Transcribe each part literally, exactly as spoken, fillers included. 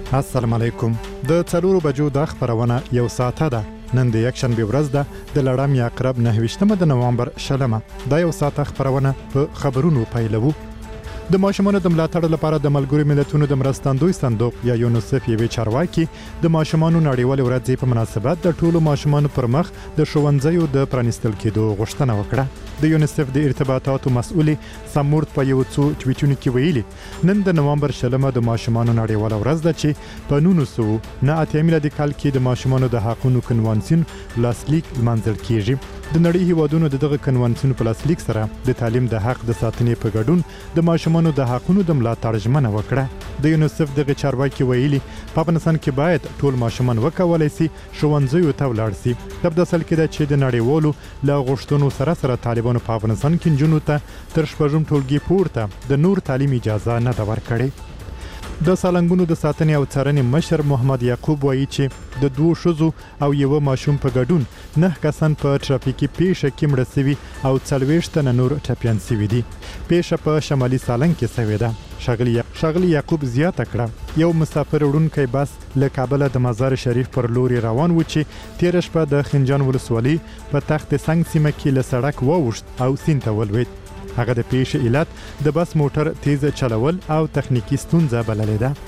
السلام علیکم. د څلورو بجو د خبرونه یو ساعته ده. نن د یکشنبه ورځ ده د لړم یا عقرب نهه د نوامبر شلمه. دا یو ساعته خبرونه په خبرونو پیلوو. د ماشومانو د ملاتړ لپاره د ملګرو ملتونو د مرستندوی صندوق یا یونیسف یوې چارواکي د ماشومانو نړیوال ورځ په مناسبت د ټولو ماشومانو پر مخ د ښوونځیو د پرانیستل کېدو غوښتنه وکړه. د یونیسف د ارتباطاتو مسؤل سمورت په یو څو ټویټونو کې ویلي نن د نوامبر شلمه د ماشومانو نړیوال ورځ ده چې په نولس سوه نه اتیا میلادي کال کې د ماشومانو د حقوقو کنوانسیون لاسلیک لمانځل کیږي. د نړۍ هیوادونو دغه کنوانسیون په لاسلیک سره د تعلیم د حق د ساتنې په ګډون د ماشومانو د حقوقو د ملاتړ ژمنه وکړه. د یونیسف دغه چارواکي ویلي په افغانستان کې باید ټول ماشومان وکولای شي ښوونځیو ته ولاړ شي. د اصل کې د چې د نړیوالو لا غوښتنو سره سره طالبانو په افغانستان کې جنونو ته تر شپږم ټولګي پورته د نور تعلیم اجازه نه ده ورکړې. د سالنګونو د ساتنې او څارنې مشر محمد یعقوب وایي چې د دوه ښځو او یو ماشوم په ګډون نه کسان په ترافیکي پیښه کې مړه شوي او څلوېښت تنه نور ټپیان شوي دي. پیښه په شمالي سالنګ کې شوې ده. شاغلی شاغلی یعقوب زیاته کړه یو مسافر وړونکی بس له کابل د مزار شریف پر لوري روان و چې تیر شپه د خنجان ولسوالۍ په تخت سنگ سیمه کې له سړک ووښت او سیند ته ولوېد. هغه د پیښې علت د بس موټر تیز چلول او تخنیکی ستونزه بللې ده.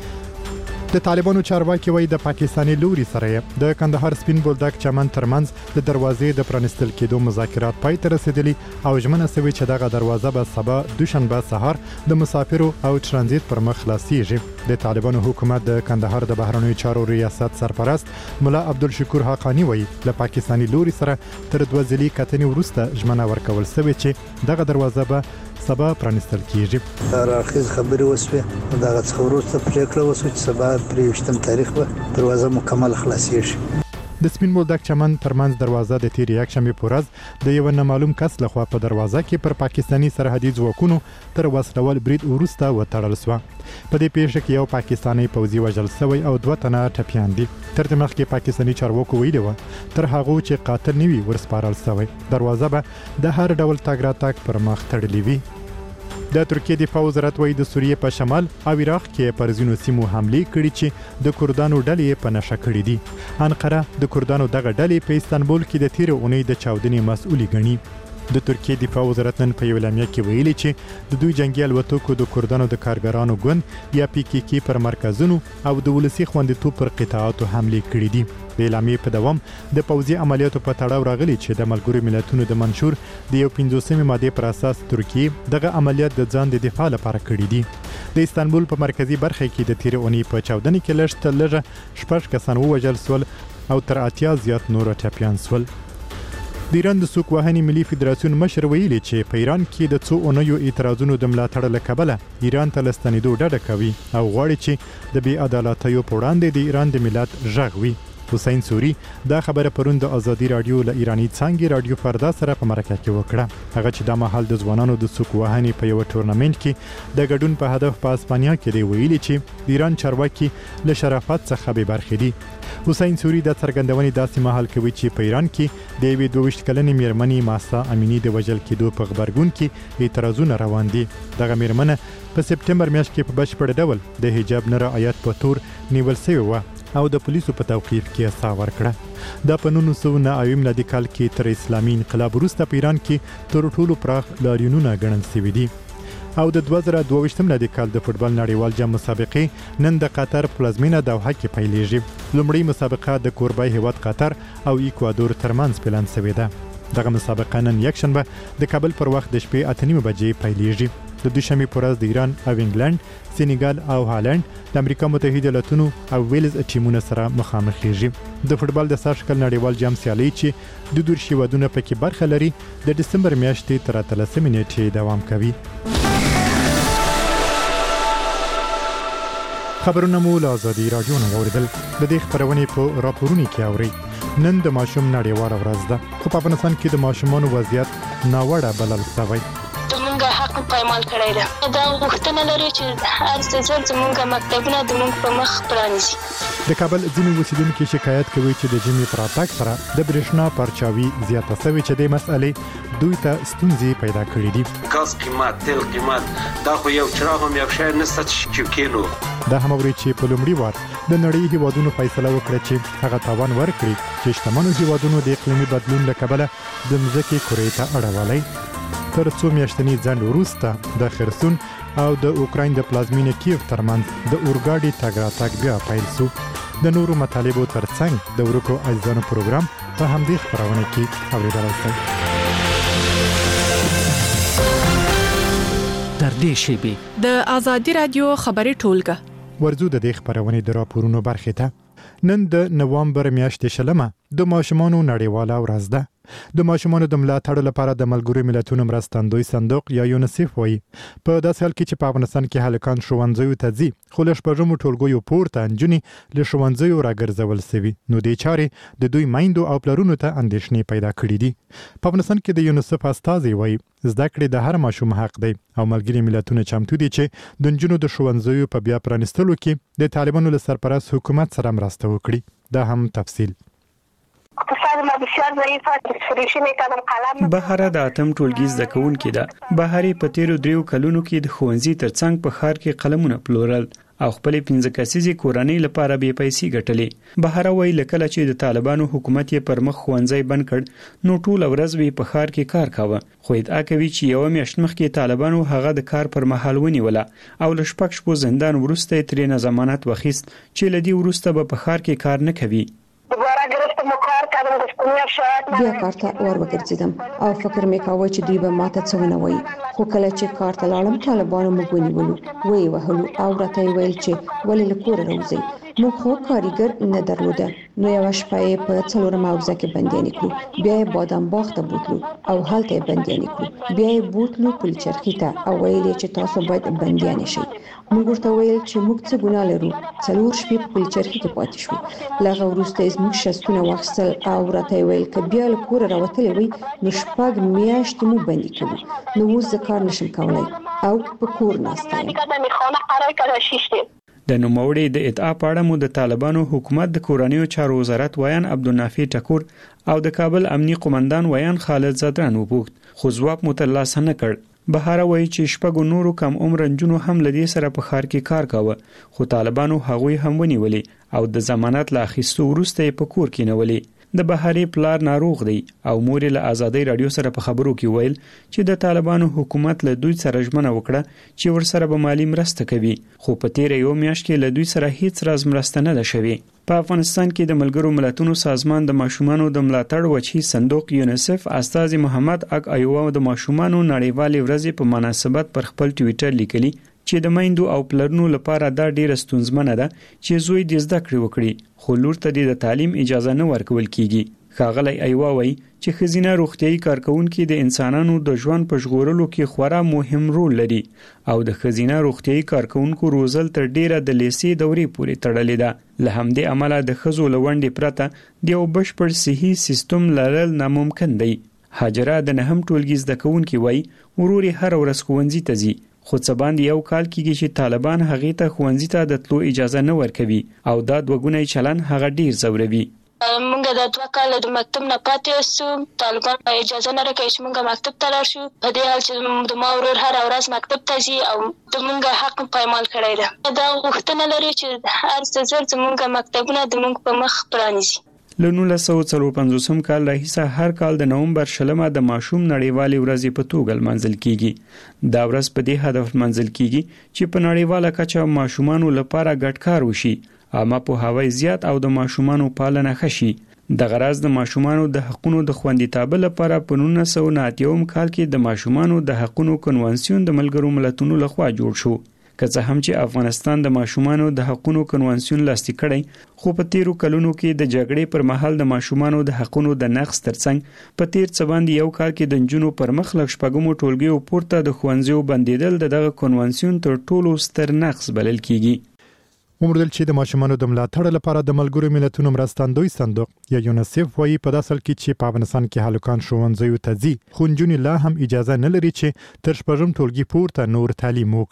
د طالبانو چارواکي وایي د پاکستاني لوري سره د کندهار سپین بولدک چمن ترمنځ د دروازې د پرانستل کېدو مذاکرات پای ته رسیدلي او ژمنه شوې چې دغه دروازه به سبا دوشنبه سهار د مسافرو او ترانزیت پر مخ خلاصيږي. د طالبانو حکومت د کندهار د بهرنیو چارو ریاست سرپرست ملا عبدالشکور حقانی وایي له پاکستاني لوري سره تر دوه ځلې کتنې وروسته ژمنه ورکول شوې چې دغه دروازه به سبا پرانستل کیږي. راخیز خبري وسوه دغه څخه وروسته پریکړه وسوه چې سبا پرېشتم تاریخ به دروازه مکمل خلاصيږي. د سپین بولدک چمن ترمنځ دروازه د تیر یکشنبه په ورځ د یو نامعلوم کس لخوا په دروازه کې پر پاکستاني سرحدي ځواکونو تر وسلوال برید وروسته وتړل شوه. په دې پیښه کې یو پاکستاني پوځي وژل شوی او دوه تنه ټپیان دي. تر دې مخکې پاکستاني چارواکو ویلي و تر هغه چې قاتل نوي ورسپارل شوی دروازه به د هر ډول تګ راتګ پر مخ تړلې وي. د ترکیه دفاع وزارت وایي د سوریې په شمال او عراق کې پر ځینو سیمو حملې کړي چې د کردانو ډلې په نشه کړي دي. انقره د کردانو دغه ډلې په استانبول کې د تیر اونۍ د چاودنې مسؤلي ګڼي. د ترکیه دفاع وزارت نن په یو اعلامیه کې ویلي چې د دوی جنگي الوتکو د کردانو د کارګرانو ګوند یا پی کې کې پر مرکزونو او د ولسی خوندیتوب پر قطاعاتو حملې کړي دي. د اعلامیې په دوام د پوځي عملیاتو په تړاو راغلي چې د ملګرو ملتونو د منشور د یو پنځوسمې ماده پر اساس ترکیه دغه عملیات د ځان د دفاع لپاره کړي دي. د استانبول په مرکزی برخه کې د تیر اونۍ په چاودنې کې لږ تر لږه شپږ کسان ووژل شول او تر اتیا زیات نور ټپیان شول. د ایران د سوق وهنې ملي فدراسیون مشر ویلي چې په ایران کې د څو اونیو اعتراضونو د ملاتړ له کبله ایران ته لستنېدو ډډه کوي او غواړي چې د بې عدالتیو په وړاندې د ایران د ملت غږ وي. حسین سوری دا خبره پرون د ازادي رادیو له ایرانی څنګه رادیو فردا سره په مرکه کې وکړه. هغه چې د مهال د ځوانانو د سوق وهنې په یو ټورنمنت کې د ګډون په هدف په اسپانیا کې دی ویلي چې د ایران چارواکي له شرافت څخه به برخې دي. حسین سوری د څرګندونې داسې مهال کوي چې په ایران کې د یوې دوه ویشت کلنې میرمنې ماسا امینی د وژل کېدو په خبرګون کې اعتراضونه روان دي. دغه میرمنه په سپټمبر میاشت کې په بشپړ ډول د حجاب نه رعایت په تور نیول شوې وه او د پولیسو په توقیف کې سا ورکړه. دا په نولس سوه نه اویا میلادي کال کې تر اسلامي انقلاب وروسته په ایران کې تر ټولو پراخ لاریونونه ګڼل شوي دي. او د دوه زره دوه ویشت میلادي کال د فوټبال نړیوال جام مسابقې نن د قطر پلازمینه دوحه کې پیلېږي. لومړی مسابقه د کوربای هیواد قطر او ایکوادور ترمنځ پلان شوې ده. دغه مسابقه نن یکشنبه د کابل پر وخت د شپې اته نیمې بجې پیلېږي. د دوشنبه پر ورځ د ایران او انګلند، سینیګال او هالند د امریکا متحده ایالاتونو او ویلز ټیمونو سره مخامخ کیږي. د فوټبال د سر شکل نړیوال جام سیالي چې د دور شیوادونه پکې برخه لري د دسمبر میاشتې تر اتلسمې نیټې دوام کوي. خبرونه مو له ازادي رادیو نه اوریدل. د دې خبرونې په راپورونو کې اوري. نن د ماشوم نړیواله ورځ ده خو په افغانستان کې د ماشومانو وضعیت ناوړه بلل شوی. زمونږ حق پایمال کړی ده. دا غوښتنه لري چې هر څه زمونږ مکتبونه زمونږ په مخ پرانیزي. د کابل ځینې اوسیدونکو شکایت کوي چې د جمی پراتاک سره د برېښنا پرچاوي زیاته شوې چې د مسئلې دوی ته ستونزې پیدا کړې دي. غاز قیمت، تیل قیمت، دا خو یو چراغ هم یو شی نشته چې کینو. دا هم اوري چې په لومړي وار د نړۍ هیوادونو فیصله وکړه چې هغه تاوان ورکړي چې شتمنو هیوادونو د اقلیمي بدلون له کبله د ځمکې کرې ته اړولی. تر څو میاشتنی ځنډ وروسته د خرسون او د اوکراین د پلازمینې کیف ترمنځ د اورګاډي تګ راتګ بیا پیل شو. د نورو مطالبو ترڅنګ د ورکو اجزانو پروګرام په همدې خبرونه کې اوریدلای شئ. تر دې شیبې د آزادي رادیو خبري ټولګه ورزو د دې خبرونه د راپورونو برخه ته. نن د نوامبر میاشتې شلمه د ماشومانو نړیواله ورځ ده. د ماشومانو د ملاتړ لپاره د ملګرو ملتونو مرستندوی صندوق یا یونیسف وایي په داسې حال کې چې په افغانستان کې هلکان ښوونځیو ته ځي خو له شپږمو ټولګیو پورته نجونې له ښوونځیو راګرځول شوي نو دې چارې د دوی میندو او پلرونو ته اندېښنې پیدا کړې دي. په افغانستان کې د یونیسف استازي وایي زده کړې د هر ماشوم حق دی او ملګري ملتونه چمتو دي چې د نجونو د ښوونځیو په بیا پرانیستلو کې د طالبانو له سرپرست حکومت سره مرسته وکړي. دا هم تفصیل. بهره د اتم ټولګي زده کوونکې ده. بهري په تیرو دریو کلونو کې د ښوونځي ترڅنګ په ښار کې قلمونه پلورل او خپل پنځه کسیزې کورنۍ لپاره به پیسې ګټلې. بهره وایي لکه چې د طالبانو حکومت یې پر مخ ښوونځي بند کړ نو ټول ورځ به په ښار کې کار کاوه. خو ادعا کوي چې یو میاشت مخکې طالبانو هغه د کار پر مهال ونیوله او له شپږ شپو زندان وروسته یې ترې ضمانت واخیست چې لدی وروسته به په ښار کې کار نه کوي. بیا کار ته ور وګرځیدم او فکر مې کاوه چې دوی به ماته څه ونه وایي خو کله چې کار ته لاړم طالبانو موږ ونیولو وی وهلو او راته ویل چې ولې له کوره راوځئ. موږ خو کاریګر نه درلوده نو یو شپه یې په څلورم حوزه کې بندیان کړو بیا یې بادام باغ ته بوتلو او هلته یې بندیان کړو بیا یې بوتلو پل چرخي ته او ویل چې تاسو باید بندیان شئ. موږ ورته ویل چې موږ څه ګناه لرو. څلور شپې په پل چرخي کې پاتې شو. لغه وروسته یې موږ شستونه واخیستل او راته ویل چې بیا له کوره راوتلې وي نو شپږ میاشتې مو بندي کوو نو اوس زه کار نشم کولای او په کور ناسته یم. د نوموړي د ادعا په اړه مو د طالبانو حکومت د کورنیو چارو وزارت ویان عبدالنافع ټکور او د کابل امنیي قومندان ویان خالد زدران وپوښت خو ځواب مو ترلاسه نه کړ. بهاره وایي چې شپږو نورو کم عمر نجونو هم لدی سره په ښار کې کار کاوه خو طالبانو هغوی هم ونیولې او د ضمانت لا اخیستو وروسته په کور کې نیولې. د بهاري پلار ناروغ دی او مور له آزادۍ رادیو سره په خبرو کې ویل چې د طالبانو حکومت له دوی سره ژمنه وکړه چې ورسره به مالی مرسته کوي خو په تیر یو میاشت کې له دوی سره هیڅ راز مرسته نه ده شوې. په افغانستان کې د ملګرو ملتونو سازمان د ماشومانو د ملاتړ وچی صندوق یونیسف استازي محمد اک ایوه د ماشومانو نړیوالې ورځې په مناسبت پر خپل ټویټر لیکلي چې د میندو او پلرونو لپاره دا ډیره ستونزمنه ده چې زوی د زده کړې وکړي خو لور ته د تعلیم اجازه نه ورکول کیږي. ښاغلی ایوه وایي چې ښځینه روغتیايي کارکونکي د انسانانو د ژوند په ژغورلو کې خورا مهم رول لري او د ښځینه روغتیايي کارکونکو روزل تر ډیره د لیسې دورې پورې تړلې ده. له همدې امله د ښځو له ونډې پرته د یو بشپړ صحي سیستم لرل ناممکن دی. هاجره د نهم ټولګي زده کوونکې وایي ورور یې هره ورځ ښوونځي ته ځي خو څه باندې یو کال کېږي چې طالبان هغې ته ښوونځي ته د تلو اجازه نه ورکوي او دا دوهګونی چلن هغه ډیر ځوروي. مونږ د دوه کاله د مکتب نه پاتې شو. طالبان اجازه نه راکوي چې مونږ مکتب ته لاړ شو په دې حال چې د ما ورور هره ورځ مکتب ته ځي او د مونږ حق پایمال کړی ده. دا غوښتنه لري چې هر څه زر زمونږ مکتبونه د مونږ په مخ پرانیزي. له نولس سوه څلور پنځوسم کال راهیسه هر کال د نومبر شلمه د ماشوم نړیوالې ورځې په توګه لمانځل کیږي. دا ورځ په دې هدف لمانځل کیږي چې په نړیواله کچه ماشومانو لپاره ګډ کار وشي عامه پوهاوی زیات او د ماشومانو پالنه ښه شي. د غرض د ماشومانو د حقونو د خوندیتابه لپاره په نولس سوه نهه اتیا کال کې د ماشومانو د حقونو کنوانسیون د ملګرو ملتونو لخوا جوړ شو. که څه هم چې افغانستان د ماشومانو د حقونو کنوانسیون لاسلیک کړی خو په تیرو کلونو کې د جګړې پر مهال د ماشومانو د حقونو د نقض ترڅنګ په تیر څه باندې یو کال کې د نجونو پر مخ لږ شپږمو ټولګیو پورته د ښوونځیو بندیدل د دغه کنوانسیون تر ټولو ستر نقض بلل کیږي. وموندل چې د ماشومانو د ملاتړ لپاره د ملګرو ملتونو مرستندوی صندوق یا یونیسف وایي په داسې حال کې چې په افغانستان کې هلکان ښوونځیو ته ځي خو نجونې لا هم اجازه نه لري چې تر شپږم ټولګي پورته نور تعلیم وکړي.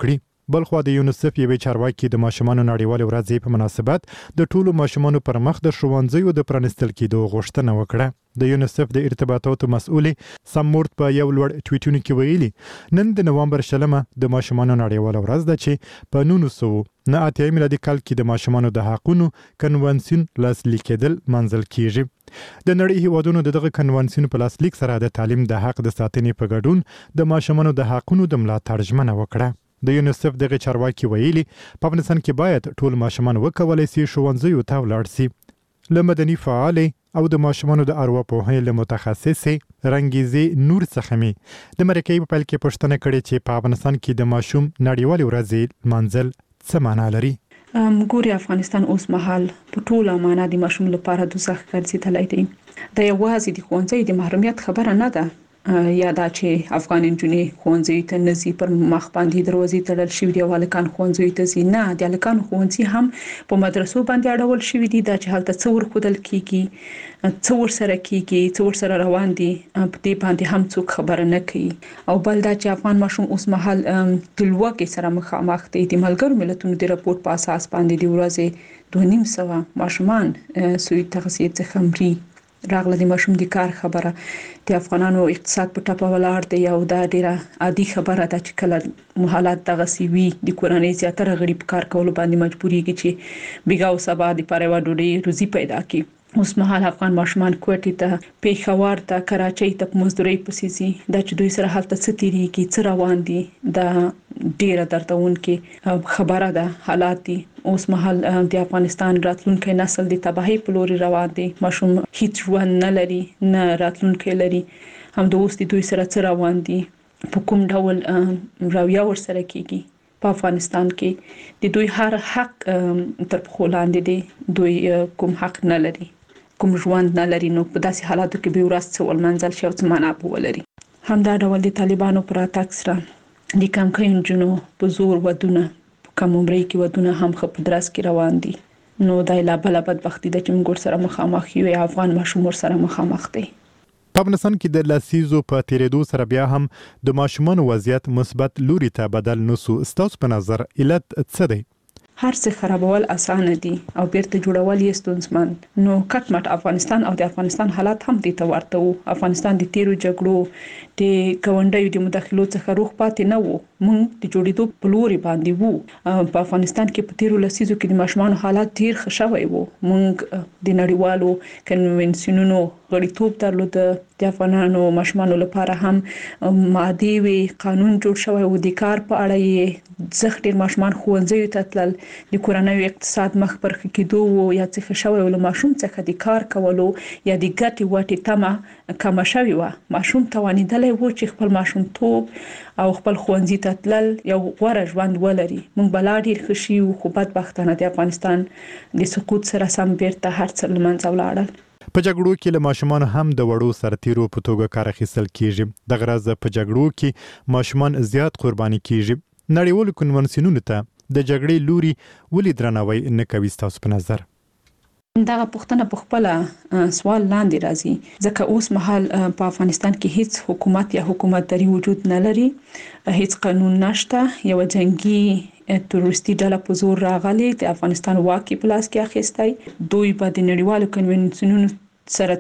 بلخو د یونیسف یوې چارواکي د ماشومانو نړیوال ورځې په مناسبت د ټولو ماشومانو پر مخ د ښوونځیو د پرانستل کېدو غوښتنه وکړه. د یونیسف د ارتباطاتو مسؤلې سمورت په یو لوړ ټویټونه کې ویلي نن د نوامبر شلمه د ماشومانو نړیوال ورځ ده چې په نولس سوه نه اتیا میلادي کال کې د ماشومانو د حقونو کنوانسیون لاسلیک کېدل منځل کیږي. د نړۍ هیوادونو دغه کنوانسیون په لاسلیک سره د تعلیم د حق د ساتنې په ګډون د ماشومانو د حقونو د ملاتړ ژمنه وکړه. د یونیسف دغه چارواکي ویلي په افغانستان کې باید ټول ماشومان وکولای شي ښوونځیو ته ولاړ شي. له مدني فعالې او د ماشومانو د ارواپوهنې له متخصصې رنګیزې نور څخه می د مرکې په پیل کې پوښتنه کړې چې په افغانستان کې د ماشوم نړیوال ورځې منځل څه معنا لري. ګوري افغانستان اوس مهال په ټوله معنا د ماشوم لپاره دوزخ ګرځېدلی دی. د یوازې د ښوونځي د محرومیت خبره نه ده یا دا چې افغان نجونې ښوونځي ته نه ځي، پر مخ باندې دروازې تړل شوي دي او هلکان ښوونځي ته ځي. نه، د هلکانو ښوونځي هم په مدرسو باندې اړول شوي دي. دا چې هلته څه ورښودل کیږي، څه ورسره کیږي، څه ورسره روان دي، په دې باندې هم څوک خبره نه کوي. او بل دا چې افغان ماشوم اوس مهال د لوږې سره مخامخ دی. د ملګرو ملتونو د راپور په اساس باندې د ورځې دوه نیم سوه ماشومان سوی تغذیې څخه مري. راغله د ماشوم د کار خبره. د افغانانو اقتصاد په ټاپه ولاړ دی او دا ډیره عادي خبره ده چې کله حالات دغه سی وي د کورنۍ زیاتره غړي په کار کولو باندې مجبورېږي چې بیګا او سبا د پاره و ډوډۍ روزي پیدا کړي. اوس مهال افغان ماشومان کوټې ته، پیښور ته، کراچۍ ته مزدوري پسې ځي. دا چې دوی سره هلته څه تیریږي، څه روان دي، دا ډیره دردونکې خبره ده. حالات دي اوس مهال د افغانستان راتلونکي نسل د تباہي په لور روان دي. ماشوم هیڅ ژوند نه لري، نه راتلونکي لري. هم د اوس د دوی سره څه روان دي، په کوم ډول رویه ورسره کیږي. په افغانستان کې د دوی هر حق تر پښو لاندې دی. دوی کوم حق نه لري، کوم ژوند نه لري. نو په داسې حالاتو کې به ورځ څه ولمنځل شي او څه معنا به ولري. همدا ډول د طالبانو پر اتاک سره د کمکۍ نجونو په زور ودونه، په کم عمرۍ کې ودونه هم ښه په درس کې روان دي. نو دا لا بله بدبختي ده چې موږ ورسره مخامخ یو. افغان ماشوم ورسره مخامخ دی. په افغانستان کې د لسیزو په تیریدو سره بیا هم د ماشومانو وضعیت مثبت لوري ته بدل نسو. ستاسو په نظر علت څه دی؟ هر څه خرابول اسانه دي او بیرته جوړول یې ستونزمن. نو کټ مټ افغانستان او د افغانستان حالات هم دي ته ورته وو. افغانستان د تیرو جګړو د ګاونډیو د مداخلو څخه روغ پاتې نه وو. موږ د جوړېدو په لوري باندې وو. په افغانستان کې په تیرو لسیزو کې د ماشومانو حالات ډیر ښه شوی وو. موږ د نړیوالو کنونسیونونو غړیتوب درلود. د افغانانو ماشومانو لپاره هم مادي وی قانون جوړ شوی و. د کار په اړه یې ځخ ډیر ماشومان ښوونځیو ته تلل. د کورنۍ اقتصاد مخ پر کېدو یا څه شوی ول. ماشوم څخه د کار کولو یا د ګټې وټې تمه کم شوی و. ماشوم توانیدلی و چې خپل ماشومتوب او خپل ښوونځي ته تلل یو غوره ژوند ولري. موږ بلا ډیر ښه شو، خو بدبختانه د افغانستان د سقوط سره سم بیرته هر څه له منځه ولاړل. په جګړو کې له ماشومان هم د وړو سرتیرو په توګه کار اخیستل کیږي. د غرض په جګړو کې ماشومان زیات قرباني کیږي. نړیوالو کنونسیونونو ته د جګړې لوري ولې درناوی نه کوي ستاسو په نظر؟ دغه پوښتنه په خپل سوال لاندې راځي ځکه اوس مهال په افغانستان کې هیڅ حکومت یا حکومتداري وجود نه لري. هیڅ قانون نشته. یو جنگي تروریستي ډله په زور راغلي د افغانستان واکي په لاس کې اخیستی. دوی په د نړیوالو کنونسیونونو سره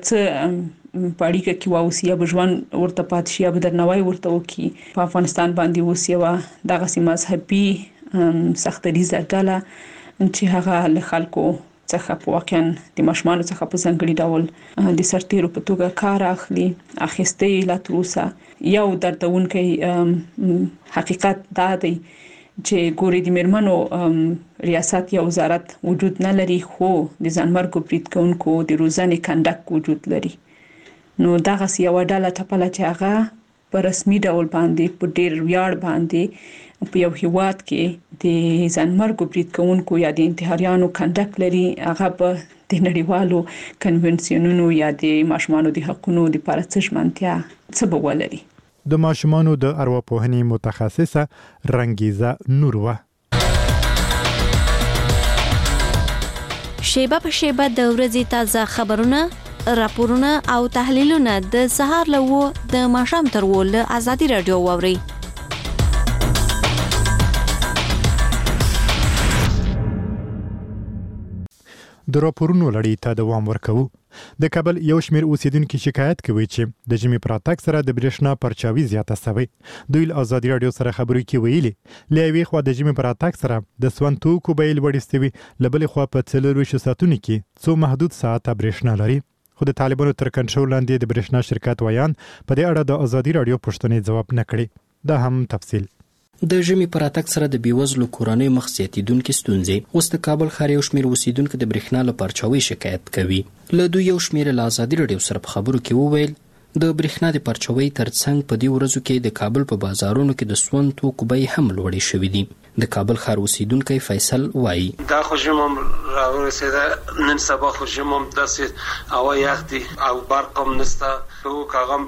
څه په اړیکه کې واوسي یا بجوان ورته پات شي یا بدرنوي ورته وکي. په افغانستان باندې اوس یو دغه سیمه مذهبي سختریزه ډله چې هغه له خلکو څخه په واقعا د ماشومان څخه په ځانګړي ډول د سرتیرو په توګه کار اخلي اخیستې لا تر اوسه. یو دردونکي حقیقت دا دی چې ګوري د میرمنو ریاست یا وزارت وجود نه لري، خو د ځانمرګو برید کوونکو د روزنې کنډک وجود لري. نو دغه یو ډله ټپله چې هغه په رسمي ډول باندې په ډیر ویاړ باندې په یو هیواد کې د ځانمرګو برید کوونکو یا د انتحاریانو کنډک لري، هغه په د نړیوالو کنونسیونونو یا د ماشومانو د حقوقو لپاره څه ژمنتیا څه به ولري. د ماشومانو د ارواپوهنې متخصصه رنګیزه نوروا. شیبه په شیبه د ورځې تازه خبرونه، راپورونه او تحلیلونه د سهار له د ماښام تر ول ازادي رادیو واوري. د راپورونو لړۍ ته دوام ورکوو. د کابل یو شمېر اوسیدونکو شکایت کوي چې د ژمي پر راتګ سره د برېښنا پرچاوي زیاته شوې. دوی له ازادي راډیو سره خبرې کې ویلي له یوې خوا د ژمي پر راتګ سره د سون توکو بیې لوړې شوي، له بلې خوا په څلورویشتو ساعتونو کې څو محدود ساعته برېښنا لري. خو د طالبانو تر کنټرول لاندې د برېښنا شرکت ویان په دې اړه د ازادي راډیو پوښتنې ځواب نه کړي. دا هم تفصیل. د ژمي پر راتګ سره د بیوزلو کورنیو مخ زیاتېدونکې ستونزې. اوس د کابل ښار یو شمېر اوسیدونکو د برېښنا له پرچاوۍ شکایت کوي. له دوی یو شمېر له ازادي راډیو سره په خبرو کې وویل د برېښنا د پرچاوۍ ترڅنګ په دې ورځو کې د کابل په بازارونو کې د سون توکو بیې هم لوړې شوې دي. د کابل ښار اوسیدونکی فیصل وایي دا خو ژمم راورسېده، نن سبا خو ژمم داسې هوا یخ دي او برق هم نشته. خو کاغم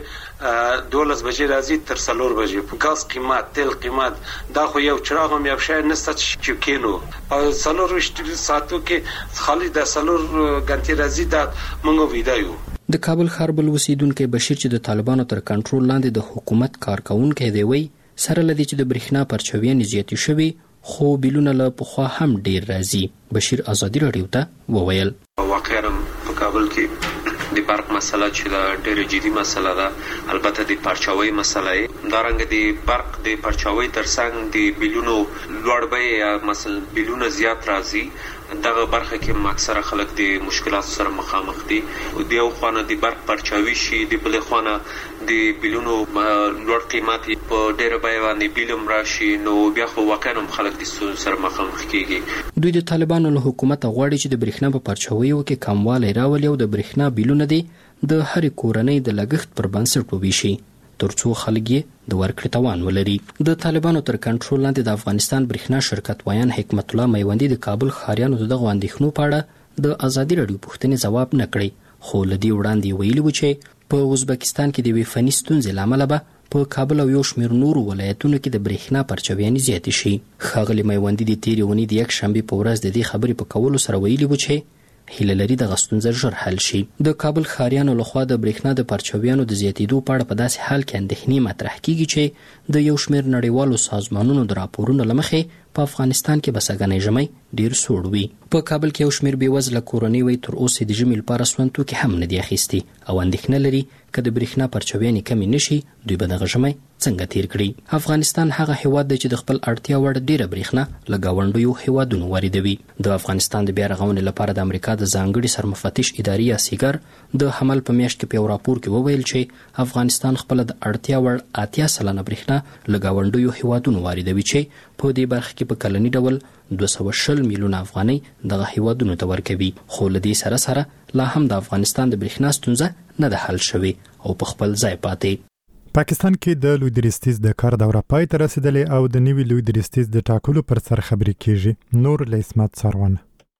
شپې دولس بجې راځي تر څلور بجې. ګاز قیمت، تیل قیمت، دا خو یو چراغ هم یو شی نشته چې کینو. په څلور ساعتو کې خالي د څلور غنټې راځي دا موږ ویدا یو. د کابل ښار بل اوسیدونکی بشیر چې د طالبانو تر کنټرول لاندې د حکومت کارکونکی دی وایي سره لدې چې د برېښنا پرچاویانې زیاتې شوي خو بیلونه له پخوا هم ډیر راځي. بشیر ازادي راډیو ته وویل واقعا په کابل کې د برق مسله چې دا ډېره جدي مسله ده. البته د پرچاوۍ مسله دا رنګ د برق د پرچاوۍ ترڅنګ د بیلونو لوړ بیې یا مثلا بیلونه زیات راځي. دغه برخه کې اکثره خلک د مشکلات سره مخامخ دي. د یو خوانه د برق پرچاوي شي، د بل خوانه د بیلونو لوړ قیمت په ډېر بیه باندې بیلم راشي، نو بیا خو واقعا خلک د ستونزو سره مخامخ کیږي. دوی د طالبانو له حکومت غواړي چې د برېښنا په پرچاویو کې کموالی راولي او د برېښنا بیلونه دي د هرې کورنۍ د لګښت پر بنسټ وویشي ترڅو خلک یې د ورکړې توان ولري. د طالبانو تر کنټرول لاندې د افغانستان برېښنا شرکت ویان حکمت الله میوندي د کابل ښاریانو د دغو اندېښنو په اړه د ازادي راډیو پوښتنې ځواب نه کړی، خو له دې وړاندې ویلي و چې په ازبکستان کې د یوې فني ستونزې له امله به په کابل او یو شمېر نورو ولایتونو کې د برېښنا پرچاویانې زیاتې شي. ښاغلي میوندي د تېرې اونۍ د یک شنبې په ورځ د دې خبرې په کولو سره ویلي و چې هیله لري دغه ستونزه ژر حل شي. د کابل ښاریانو لخوا د برېښنا د پرچاویانو د زیاتېدو په اړه په داسې حال کې اندېښنې مطرح کیږي چې د یو شمېر نړیوالو سازمانونو د راپورونو له مخې په افغانستان کې به سږنی ژمی ډېر سوړ وي. په کابل کې یو شمېر بېوزله کورنۍ وایي تر اوسه د ژمي لپاره سون توکي هم نه دي اخیستي او اندېښنه لري که د برېښنا پرچاویانې کمې نه شي دوی به دغه ژمی څنګه تیر کړي. افغانستان هغه هیواد دی چې د خپل اړتیا وړ ډیره برېښنا له ګاونډیو هیوادونو واردوي. د افغانستان د بیا رغونې لپاره د امریکا د ځانګړي سرمفتش ادارې یا سیګر د حمل په میاشت کې په یو راپور کې وویل چې افغانستان خپل د اړتیا وړ اتیا سلنه برېښنا له ګاونډیو هیوادونو واردوي چې په دې برخه کې په کلني ډول دوه سوه شل میلیونه افغانۍ دغه هیوادونو ته ورکوي. خو له دې سره سره لا هم د افغانستان د برېښنا ستونزه نه ده حل شوې او په خپل ځای پاتې. پاکستان کې د لوی درستیز د کار دوره پای ته رسیدلې او د نوي لوی درستیز د ټاکلو پر سر خبرې کیږي. نور له اسمت سروان.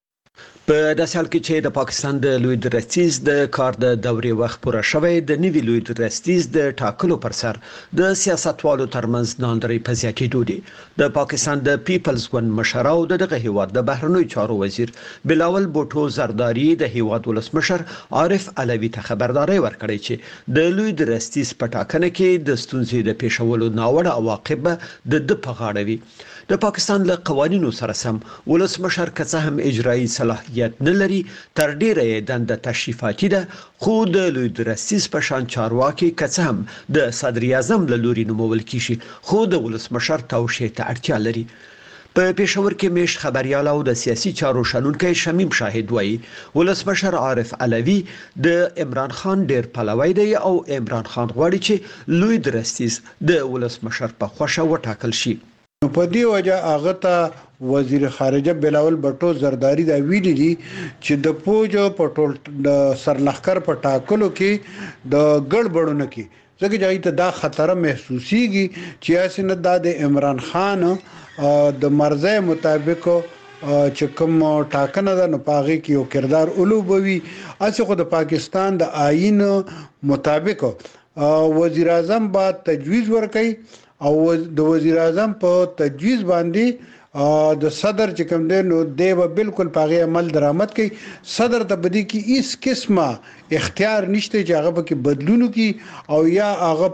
په داسې حال کې چې د پاکستان د لوی درستیز د کار د دورې وخت پوره شوی، د نوي لوی درستیز د ټاکلو پر سر د سیاستوالو ترمنځ ناندري په زیاتېدو دي. د پاکستان د پیپلز ګوند مشر او دغه هیواد د بهرنیو چارو وزیر بلاول بوټو زرداری د هیواد ولسمشر عارف علوي ته خبرداري ورکړې چې د لوی درستیز په ټاکنه کې د ستونزې د پیښولو ناوړه عواقب د د په غاړه وي. د پاکستان له قوانینو سره سم ولسمشر که څه هم اجرایي صلاحیت نه لري، تر ډیره یې دنده تشریفاتي ده، خو د لوی درستیز په شان چارواکي که څه هم د صدر اعظم له لوري نومول کیږي، خو د ولسمشر توشیح ته اړتیا لري. په پېښور کې میش خبريال او د سیاسي چارو شنونکي شمیم شاهد وایي ولسمشر عارف علوي د عمران خان ډیر پلوی دی او عمران خان غواړي چې لوی درستیز د ولسمشر په خوښه وټاکل شي. په دې وجه هغه ته وزیر خارجه بلاول بټو زرداری دا ویلي دي چې د پوجو په ټول د سرلخر په ټاکلو کې د ګډوډونه کې ځکه چې ته دا خطر محسوسيږي چې اسنه د عمران خان د مرزه مطابق چې کوم ټاکنه ده نو پاغي کې یو کردار اولوبوي. اسی خو د پاکستان د آئین مطابق وزیر اعظم با تجویز ورکړي او د وزیر اعظم په تجویز باندې د صدر چې کوم دی نو دی به بالکل پاغي عمل درآمد کوي. صدر ته بدی کې هیڅ قسمه اختیار نشته چې هغه پکې بدلونو کی او یا هغه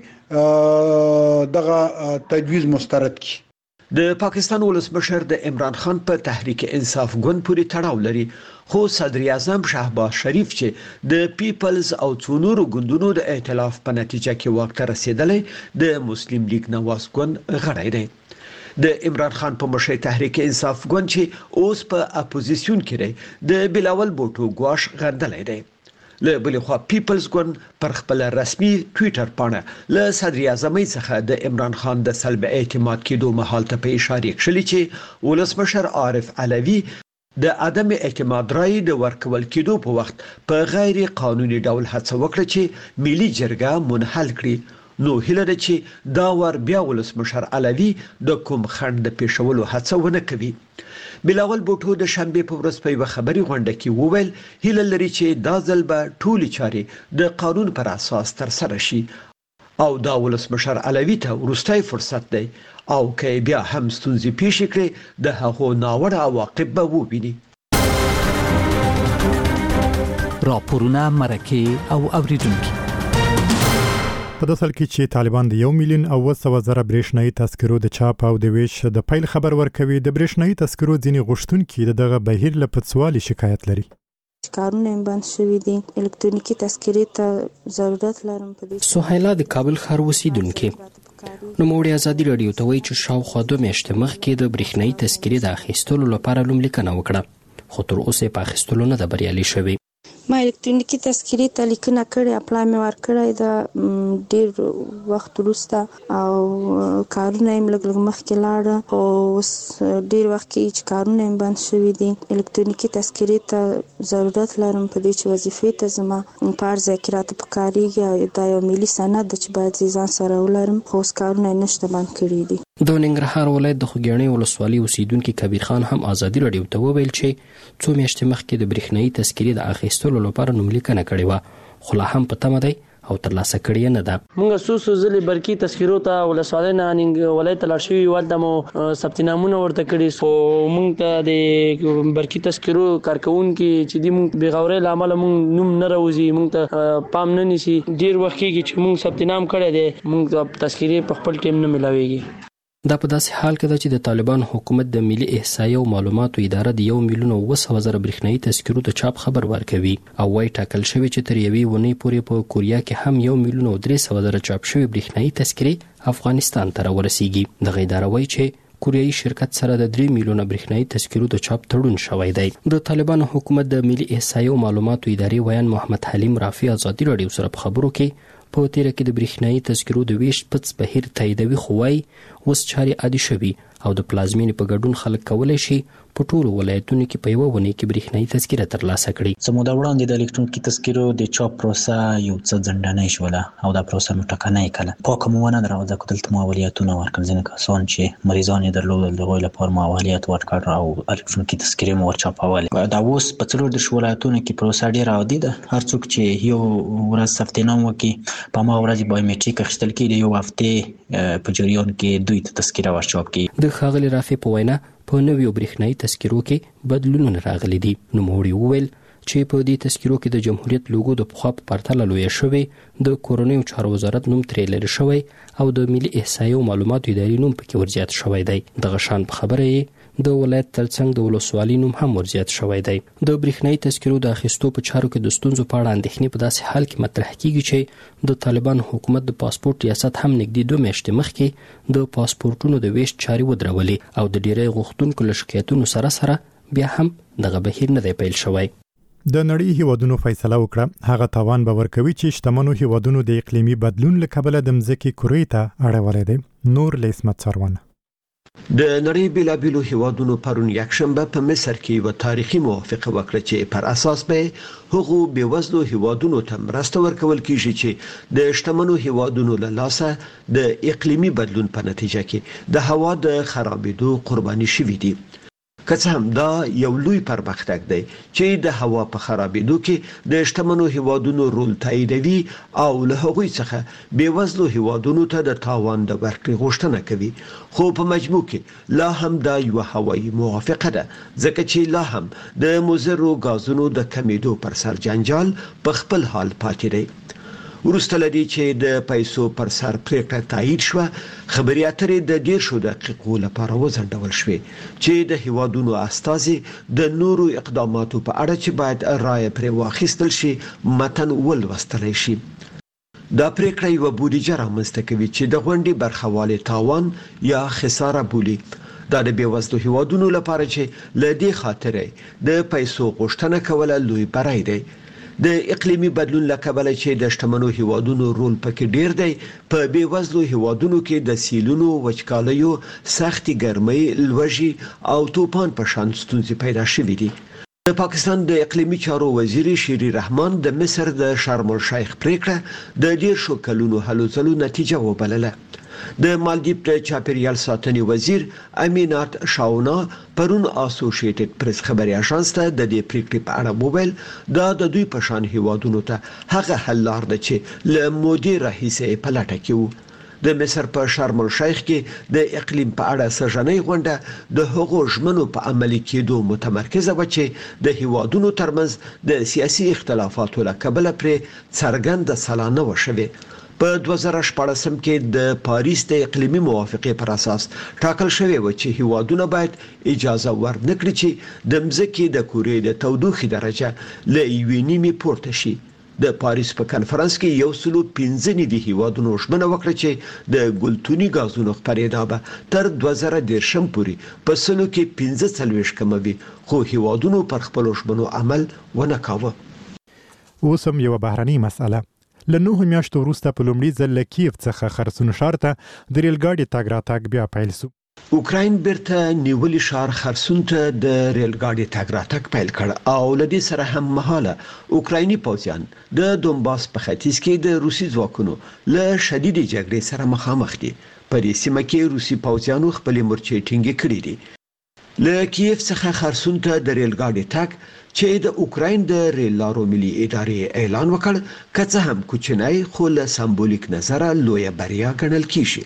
پکې دغه تجویز مسترد کی. د پاکستان ولسمشر د عمران خان په تحریک انصاف ګوند پورې تړاو لري، خو صدر اعظم شهباز شریف چې د پیپلز او څونورو ګوندونو د ائتلاف په نتیجه کې واک ته رسیدلی د مسلم لیگ نواز ګوند غړی دی. د عمران خان په مشرۍ تحریک انصاف ګوند چې اوس په اپوزیسیون کې دی د بلاول بوټو ګواش غندلی دی. له بلې خوا پیپلز ګوند پر خپل رسمي ټویټر پاڼه له صدر اعظمۍ څخه د عمران خان د سلب اعتماد کېدو مهال ته په اشاره کړلي چې ولسمشر عارف علوي د عدم اعتماد رای د ورکول کېدو په وخت په غیر قانوني ډول هڅه وکړه چې ملي جرګه منحل کړي. نو هیله ده چې دا ور بیا ولسمشر علوي د کوم خنډ د پیښولو هڅه ونه کوي. بلاول بوټو د شنبه په ورځ په خبري غونډه کې وویل هیله لري چې دا ځل به ټولې چارې د قانون پر اساس تر سره شي او دا ولسمشر علوي ته ورستای فرصت دی او که بیا هم ستونزې پیښ کړي د هغو ناوړه عواقب به وویني. راپورونه مرکه او اوریدونکو په داسې حال کې چې طالبان د یو میلیون او سوه زره برېښنايي تذکرو د چاپ او د ویش د پیل خبر ورکوي، د برېښنايي تذکرو ځینې غوښتونکي د دغه بهیر له پڅوالي شکایت لري. کارونه بند شوي دي، الکترونیکی تذکرې ته ضرورت لرم. په دې سهیلا د کابل ښار اوسیدونکي نوموړي ازادي رادیو ته وایي چې شاوخوا دوه میاشتې مخکې د برېښنايي تذکرې د اخیستلو لپاره لوملیکنه وکړه، خو تر اوسه په اخیستلو نه ده بریالي شوی. ما الکترونیکی تذکرې ته لیکنه کړې، اپلای مې ورکړی د ډیر وخت وروسته او کارونه یې لږ لږ مخکې لاړه، خو اوس ډیر وخت کې چې کارونه یې بند شوي دي. الکترونیکی تذکرې ته ضرورت لرم په دې چې وظیفې ته زما په هر ځای کې راته پکارېږي او دا یو ملي سند ده چې باید زه ځان سره ولرم، خو اوس کارونه یې نشته، بند کړي دي. د ننګرهار ولایت د خوږیاڼي ولسوالۍ اوسیدونکي کبیر خان هم ازادي رادیو ته وویل چې څو میاشتې مخکې د برېښنايي تذکرې د اخیستلو لپاره نوملیکنه کړې وه، خو لا هم په تمه دی او ترلاسه کړې نه ده. موږ څو څو ځلې برقي تذکرو ته ولسوالۍ نه ننګ ولایت ته لاړ شوي، هلته مو ثبت نامونه ورته کړي، خو موږ ته د برقي تذکرو کارکوونکي چې دي موږ بېغورۍ له امله موږ نوم نه راوځي، موږ ته پام نه نیسي. ډېر وخت کېږي چې موږ ثبت نام کړی دی، موږ ته تذکرې په خپل ټایم نه میلاویږي. دا په داسې حال کې ده چې د طالبان حکومت د ملي احصایې او معلوماتو اداره د یو میلیون او سوه زره برېښنايي تذکرو د چاپ خبر ورکوي او وايي ټاکل شوی چې تر یوې اونۍ پورې په کوریا کې هم یو میلیون او درې سوه زره چاپ شوي برېښنايي تذکرې افغانستان ته راورسیږي. دغه اداره وايي چې کوریایي شرکت سره د درې میلیونه برېښنايي تذکرو د چاپ تړون شوی دی. د طالبان حکومت د ملي احصایې او معلوماتو ادارې ویان محمد حلیم رافي ازادي رادیو سره په خبرو کې په تیره کې د برېښنايي تذکرو د ویش پڅ بهیر تاییدوي، خو وايي اوس چارې عادي شوي او د پلازمینې په ګډون خلک کولی شي په ټولو ولایتونو کې په یوه ونې کې برېښنايي تذکره ترلاسه کړي. څه موده وړاندې د الکترونیکي تذکرو د چاپ پروسه یو څه ځنډنۍ شوله او دا پروسه مو ټکنۍ کړله. پاکه مو ونه درلوده، ځکه دلته مو اولویتونه ورکړل. ځینې کسان چې مریضان یې درلودل د هغوی لپاره مو اولویت ورکړ او الکترونیکي تذکرې مو ورچاپولې. دا اوس په څلور دېرش ولایتونو کې پروسه ډېره عادي ده. هر څوک چې یو ورځ ثبت نام وکړي په هماغه ورځ بایومټریک اخیستل کېږي، یو هفتې په جریان کې دوی ته تذکره ورچاپ کړي. د ښاغلي رافي په وینا په نویو برېښنايي تذکرو کې بدلونونه راغلي دي. نوموړي وویل چې په دې تذکرو کې د جمهوریت لوګو د پخوا په پرتله لویه شوې، د کورنیو چارو وزارت نوم ترې لرې شوی او د ملي احصایې او معلوماتو ادارې نوم پکې ورزیات شوی دی. دغه شان په خبره یې د ولایت ترڅنګ د ولسوالۍ نوم هم ورزیات شوی دی. د برېښنايي تذکرو د اخیستو په چارو کې د ستونزو په اړه اندېښنې په داسې حال کې مطرح کېږي چې د طالبان حکومت د پاسپورت ریاست هم نږدې دوه میاشتې مخکې د پاسپورتونو د ویش چارې ودرولې او د ډېری غوښتونکو له شکایتونو سره سره بیا هم دغه بهیر نه دی پیل شوی. د نړۍ هیوادونو فیصله وکړه هغه تاوان به ورکوي چې شتمنو هیوادونو د اقلیمي بدلون له کبله د مځکې کرې ته اړولی دی. نور له اسمت څرونه د نړۍ بیلابیلو هیوادونو پرون یکشنبه په مصر کې یو تاریخي موافقه وکړه چې پر اساس به هغو بېوزلو هیوادونو ته مرسته ورکول کیږي چې د شتمنو هیوادونو له لاسه د اقلیمي بدلون په نتیجه کې د هوا د خرابېدو قرباني شوي دي. که څه هم دا یو لوی پرمختګ دی چې د هوا په خرابېدو کې د شتمنو هیوادونو رول تاییدوي او له هغوی څخه بېوزلو هیوادونو ته د تاوان د ورکړې غوښتنه کوي، خو په مجموع کې لا هم دا یوه هوایي موافقه ده، ځکه چې لا هم د مضرو غازونو د کمېدو پر سر جنجال په خپل حال پاتې دی. ورسته لدی چې د پیسو پر سر پریکړه تایید شو خبري اترې د ډیر شو دقیقو لپاره وزندول شوې چې د هیوادونو استازي د نورو اقداماتو په اړه چې باید رائے پر واخیستل شي متن ولوستل شي. دا پریکړه یو بودیجه رامنځته کوي چې د غونډې برخواله تاوان یا خساره بولی. دا د بیوزلو هیوادونو لپاره چې لدې خاطرې د پیسو غوښتنه کوله لوی برای دی. د اقلیمي بدلون لکبله چې د شتمنو هیوادونو رول پکې ډیر دی په بیوزلو هیوادونو کې د سیلونو وچکالیو سختي ګرمۍ لوږې او توپان په شان ستونزې پیدا شوې دي. د پاکستان د اقلیمي چارو وزیر شیری رحمان د مصر د شرم الشیخ پریکړه د ډیر شو کلونو هلو ځلو نتیجه وبلله. د مالدیپ د چاپیریال ساتنې وزیر امینات شاونا پرون اسوسییټډ پریس خبري اژانس ته د دې پریکړې په اړه موبایل دا د دوی په شان هیوادونو ته هغه حل لار ده چې له مودي راهیسې په لټه کې وو. د مصر په شرم الشیخ کې د اقلیم په اړه سژنې غونډه د هغو ژمنو په عملي کېدو متمرکزه و چې د هیوادونو ترمنځ د سیاسي اختلافاتو له کبله پر څرګند سلانه وشوي. په دوه زره شپږم کې د پاریس د اقلیمي موافقې پر اساس ټاکل شوی و چې هیوادونه باید اجازه ورنکړي چې د مځکې د کورې د تودوخې درجه له یوې نیمې پورته شي. د پاریس په کنفرانس کې یو سلو پنځه نوي هیوادونو ژمنه وکړه چې د ګلتوني غازونو خپرېدا به تر دوه زره دېرشم پورې په سلو کې پنځه څلوېښت کموي خو هیوادونو پر خپلو ژمنو عمل ونه کاوه. اوس هم یوه بهرنۍ مسأله. له نهو میاشتو وروسته په لومړي ځل له کیف څخه خرسون ښار ته د ریل ګاډي تګ راتګ بیا پیل شو. اوکراین بیرته نیولې ښار خرسون ته د ریل ګاډي تګ راتګ پیل کړ او له دې سره هم مهاله اوکرایني پوځیان د دونباس په ختیځ کې د روسي ځواکونو له شدید جګړې سره مخامخ دي. په دې سیمه کې روسي پوځیانو خپل مورچې ټینګې کړې دي. له کیف څخه خرسون ته د ریل ګاډي تګ چې د اوکراین د ریل لارو ملي ادارې اعلان وکړ که څه هم کوچنی خو له سمبولیک نظره لویه بریا ګڼل کیږي.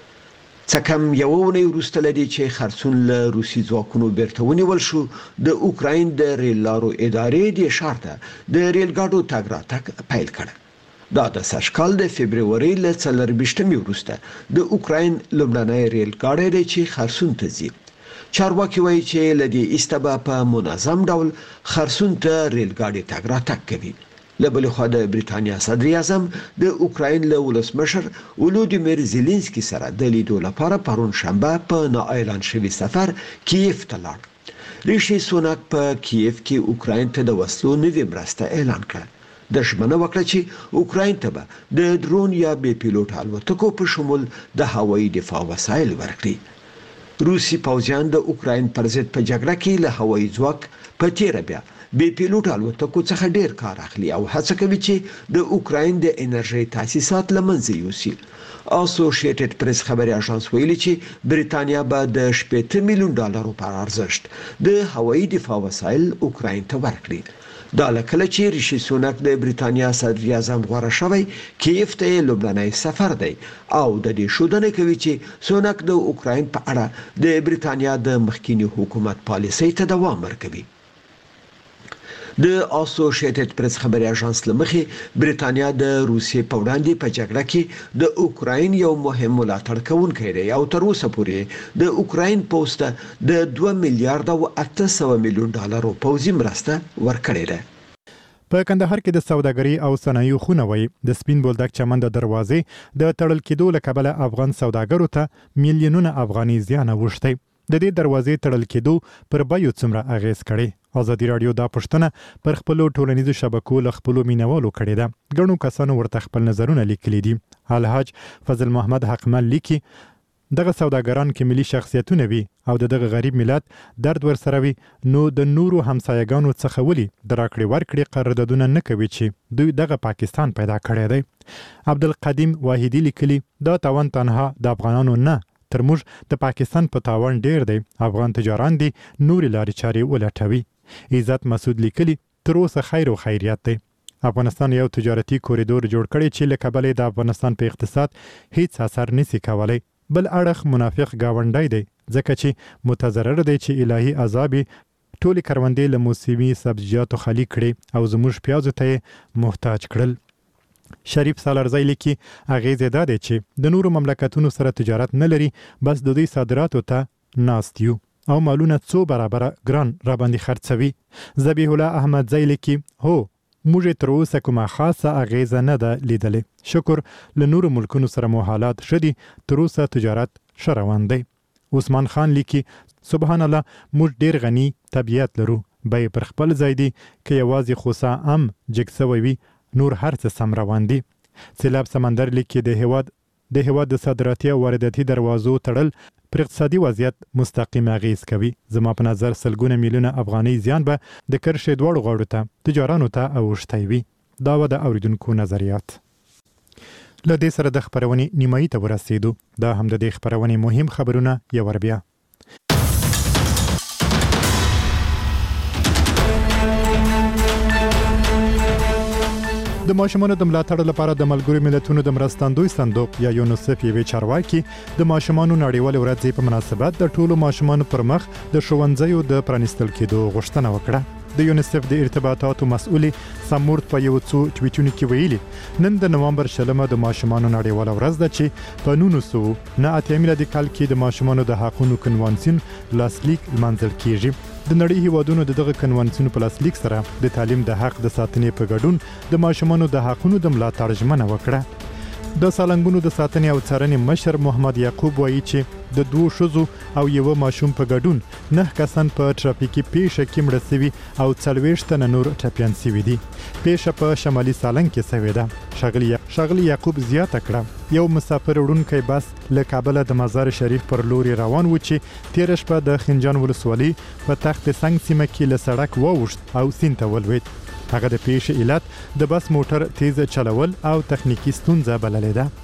څه کم یوه اونۍ وروسته له دې چې خرسون له روسي ځواکونو بیرته ونیول شو د اوکراین د ریل لارو ادارې دې ښار ته د ریل ګاډو تګ راتګ پیل کړ. دا د سږ کال د فبروري له څلرویشتمې وروسته د اوکراین لومړنی ریل ګاډی دی چې خرسون ته ځي. چارواکي وایي چې لدی استبا په منظم ډول خرسون ته ریل ګاډي تګ راتګ کوي. له بل خوا د بریټانیا صدر اعظم د اوکراین له ولسمشر ولودیمیر زيلنسکي سره د لیدو لپاره پرون شنبه په نا اعلان شوی سفر کیف ته لاړ. ریشي سوناک په کیف کې اوکراین ته د وسلو نوې مرسته اعلان کړه. د ژمنه وکړه چې اوکراین ته به د درون یا بې پیلوټ الوتکو په شمول د هوایي دفاع وسایل ورکړي. روسي پوځیان د اوکراین پر ضد په جګړه کې له هوایي ځواک په تیره بیا بې پیلوټ الوتکو څخه ډیر کار اخلي او هڅه کوي چې د اوکراین د انرژي تاسیسات له منځه یوسي. اسوسییټډ پریس خبري اژانس ویلي چې بریټانیا به د شپږ میلیون ډالرو پر ارزښت د هوایي دفاع وسایل اوکراین ته ورکړي. دا لکه چې ریشي سوناک د بریټانیا صدر اعظم غوړه شوی کیف ته لومړنی سفر دی او د دې شودنه کوي چې سوناک د اوکراین په اړه د بریټانیا د مخکینی حکومت پالیسۍ ته دوام ورکوي. د اسوسییټډ پریس خبري اژانس لمخې بریټانیا د روسیې په وړاندې په جګړه کې د اوکراین یو مهم ملاتړ کوونکی دی او تر اوسه پورې د اوکراین پوسټ د دوه میلیارډ او اته سوه میلیون ډالرو پوځي مرسته ورکړې ده. په کندهار کې د سوداګري او صنایعو خونه وای د سپین بولدک چمن د دروازې د تړل کېدو له کبله افغان سوداګرو ته میلیونونه افغاني زیان اوښتی. د دې دروازې تړل کېدو پر بیو څومره اغیز کړي؟ ازادي رادیو دا پوښتنه پر خپلو ټولنیزو شبکو له خپلو مینوالو کړې ده. ګڼو کسانو ورته خپل نظرونه لیکلي دي. الحاج فضل محمد حقمل لیکي دغه سوداګران کې ملي شخصیتونه وي او دغه غریب ملت درد ورسره وي نو د نورو همسایګانو څخه ولي د راکړې ورکړې قراردادونه نه کوي چې دوی دغه پاکستان پیدا کړی دی. عبدالقدیم واحدی لیکلي دا تاوان تنها د افغانانو نه تر موږ د پاکستان په تاوان ډیر دی. افغان تجاران دي نورې لارې چارې ولټوي. عزت مسعود لیکلي تر اوسه خیر او خیریت دی. افغانستان یو تجارتي کوریدور جوړ کړی چې له کبله د افغانستان په اقتصاد هیڅ اثر نسی کولی. بل اړخ منافق گاونډی دی ځکه چې متضرر دی چې الهي عذاب ټولې کروندې له موسمي سبزیجاتو خالی کړي او زموږ پیازو ته محتاج کړل. شریف سالارزی لیکي اغیزه ده چې د نورو مملکتونو سره تجارت نه لري بس د دوی صادراتو ته ناستیو او مالونه څو برابر ګران را باندې خرڅوي. ذبیح الله احمد زی لیکي هو موږ تر اوسه کومه خاصه اغیزه نه ده لیدلې. شکر له نورو ملکونو سره مو حالات شدي تر اوسه تجارت ښه روان دی. عثمان خان لیکي سبحان الله موږ ډیر غني طبیعت لرو به پر خپل ځای دی که یوازې خوسا ام جګسوي وي نور هر څه سم روان دي. سیلاب سمندر لیکي د هیواد د هیواد د صادراتي او وارداتي دروازو تړل پر اقتصادي وضعیت مستقیم اغیز کوي. زما په نظر سلګونه میلیونه افغاني زیان به د کرښې دواړو غاړو ته تجارانو ته اوښتی وي. دا و د اوریدونکو نظریات. له دې سره د خبرونې نیمایي ته ورسېدو. دا هم د دې خبرونې مهم خبرونه یو ور بیا. د ماشومانو د ملاتړ لپاره د ملګرو ملتونو د مرستندوی صندوق یا یونیسف یوې چارواکي د ماشومانو نړیوال ورځ په مناسبت د ټولو ماشومانو پر مخ د ښوونځیو د پرانیستل کېدو غوښتنه وکړه. د یونیسف د ارتباطاتو مسؤل سمورت په یو څو ټویټونو کې ویلي نن د نومبر شلمه د ماشومانو نړیوال ورځ ده چې په نولس سوه نه اتیا میلادي کال کې د ماشومانو د حقوقو کنوانسیون لاسلیک لمانځل کیږي. د نړۍ هیوادونو دغه کنوانسیون په لاسلیک سره د تعلیم د حق د ساتنې په ګډون د ماشومانو د حقوقو د ملاتړ ژمنه وکړه. د سالنګونو د ساتنې او څارنې مشر محمد یعقوب وایي چې د دوه شوزو او یو ماشوم په ګډون نه کسان په ټرافیکي پیښه کې مړ شوي او څلوېښت تنه نور ټپیان شوي دي. پیښه په شمالي سالنګ کې شوې ده. شغلی شغلی یعقوب زیاته کړه یو مسافر وړونکی بس له کابل د مزار شریف پر لوري روان و چې تیر شپه د خنجان ولسوالۍ په تخت سنگ سیمه کې له سړک واوښت او سیند ته ولوېد. هغه د پیښې علت د بس موټر تیز چلول او تخنیکی ستونزه بللې ده.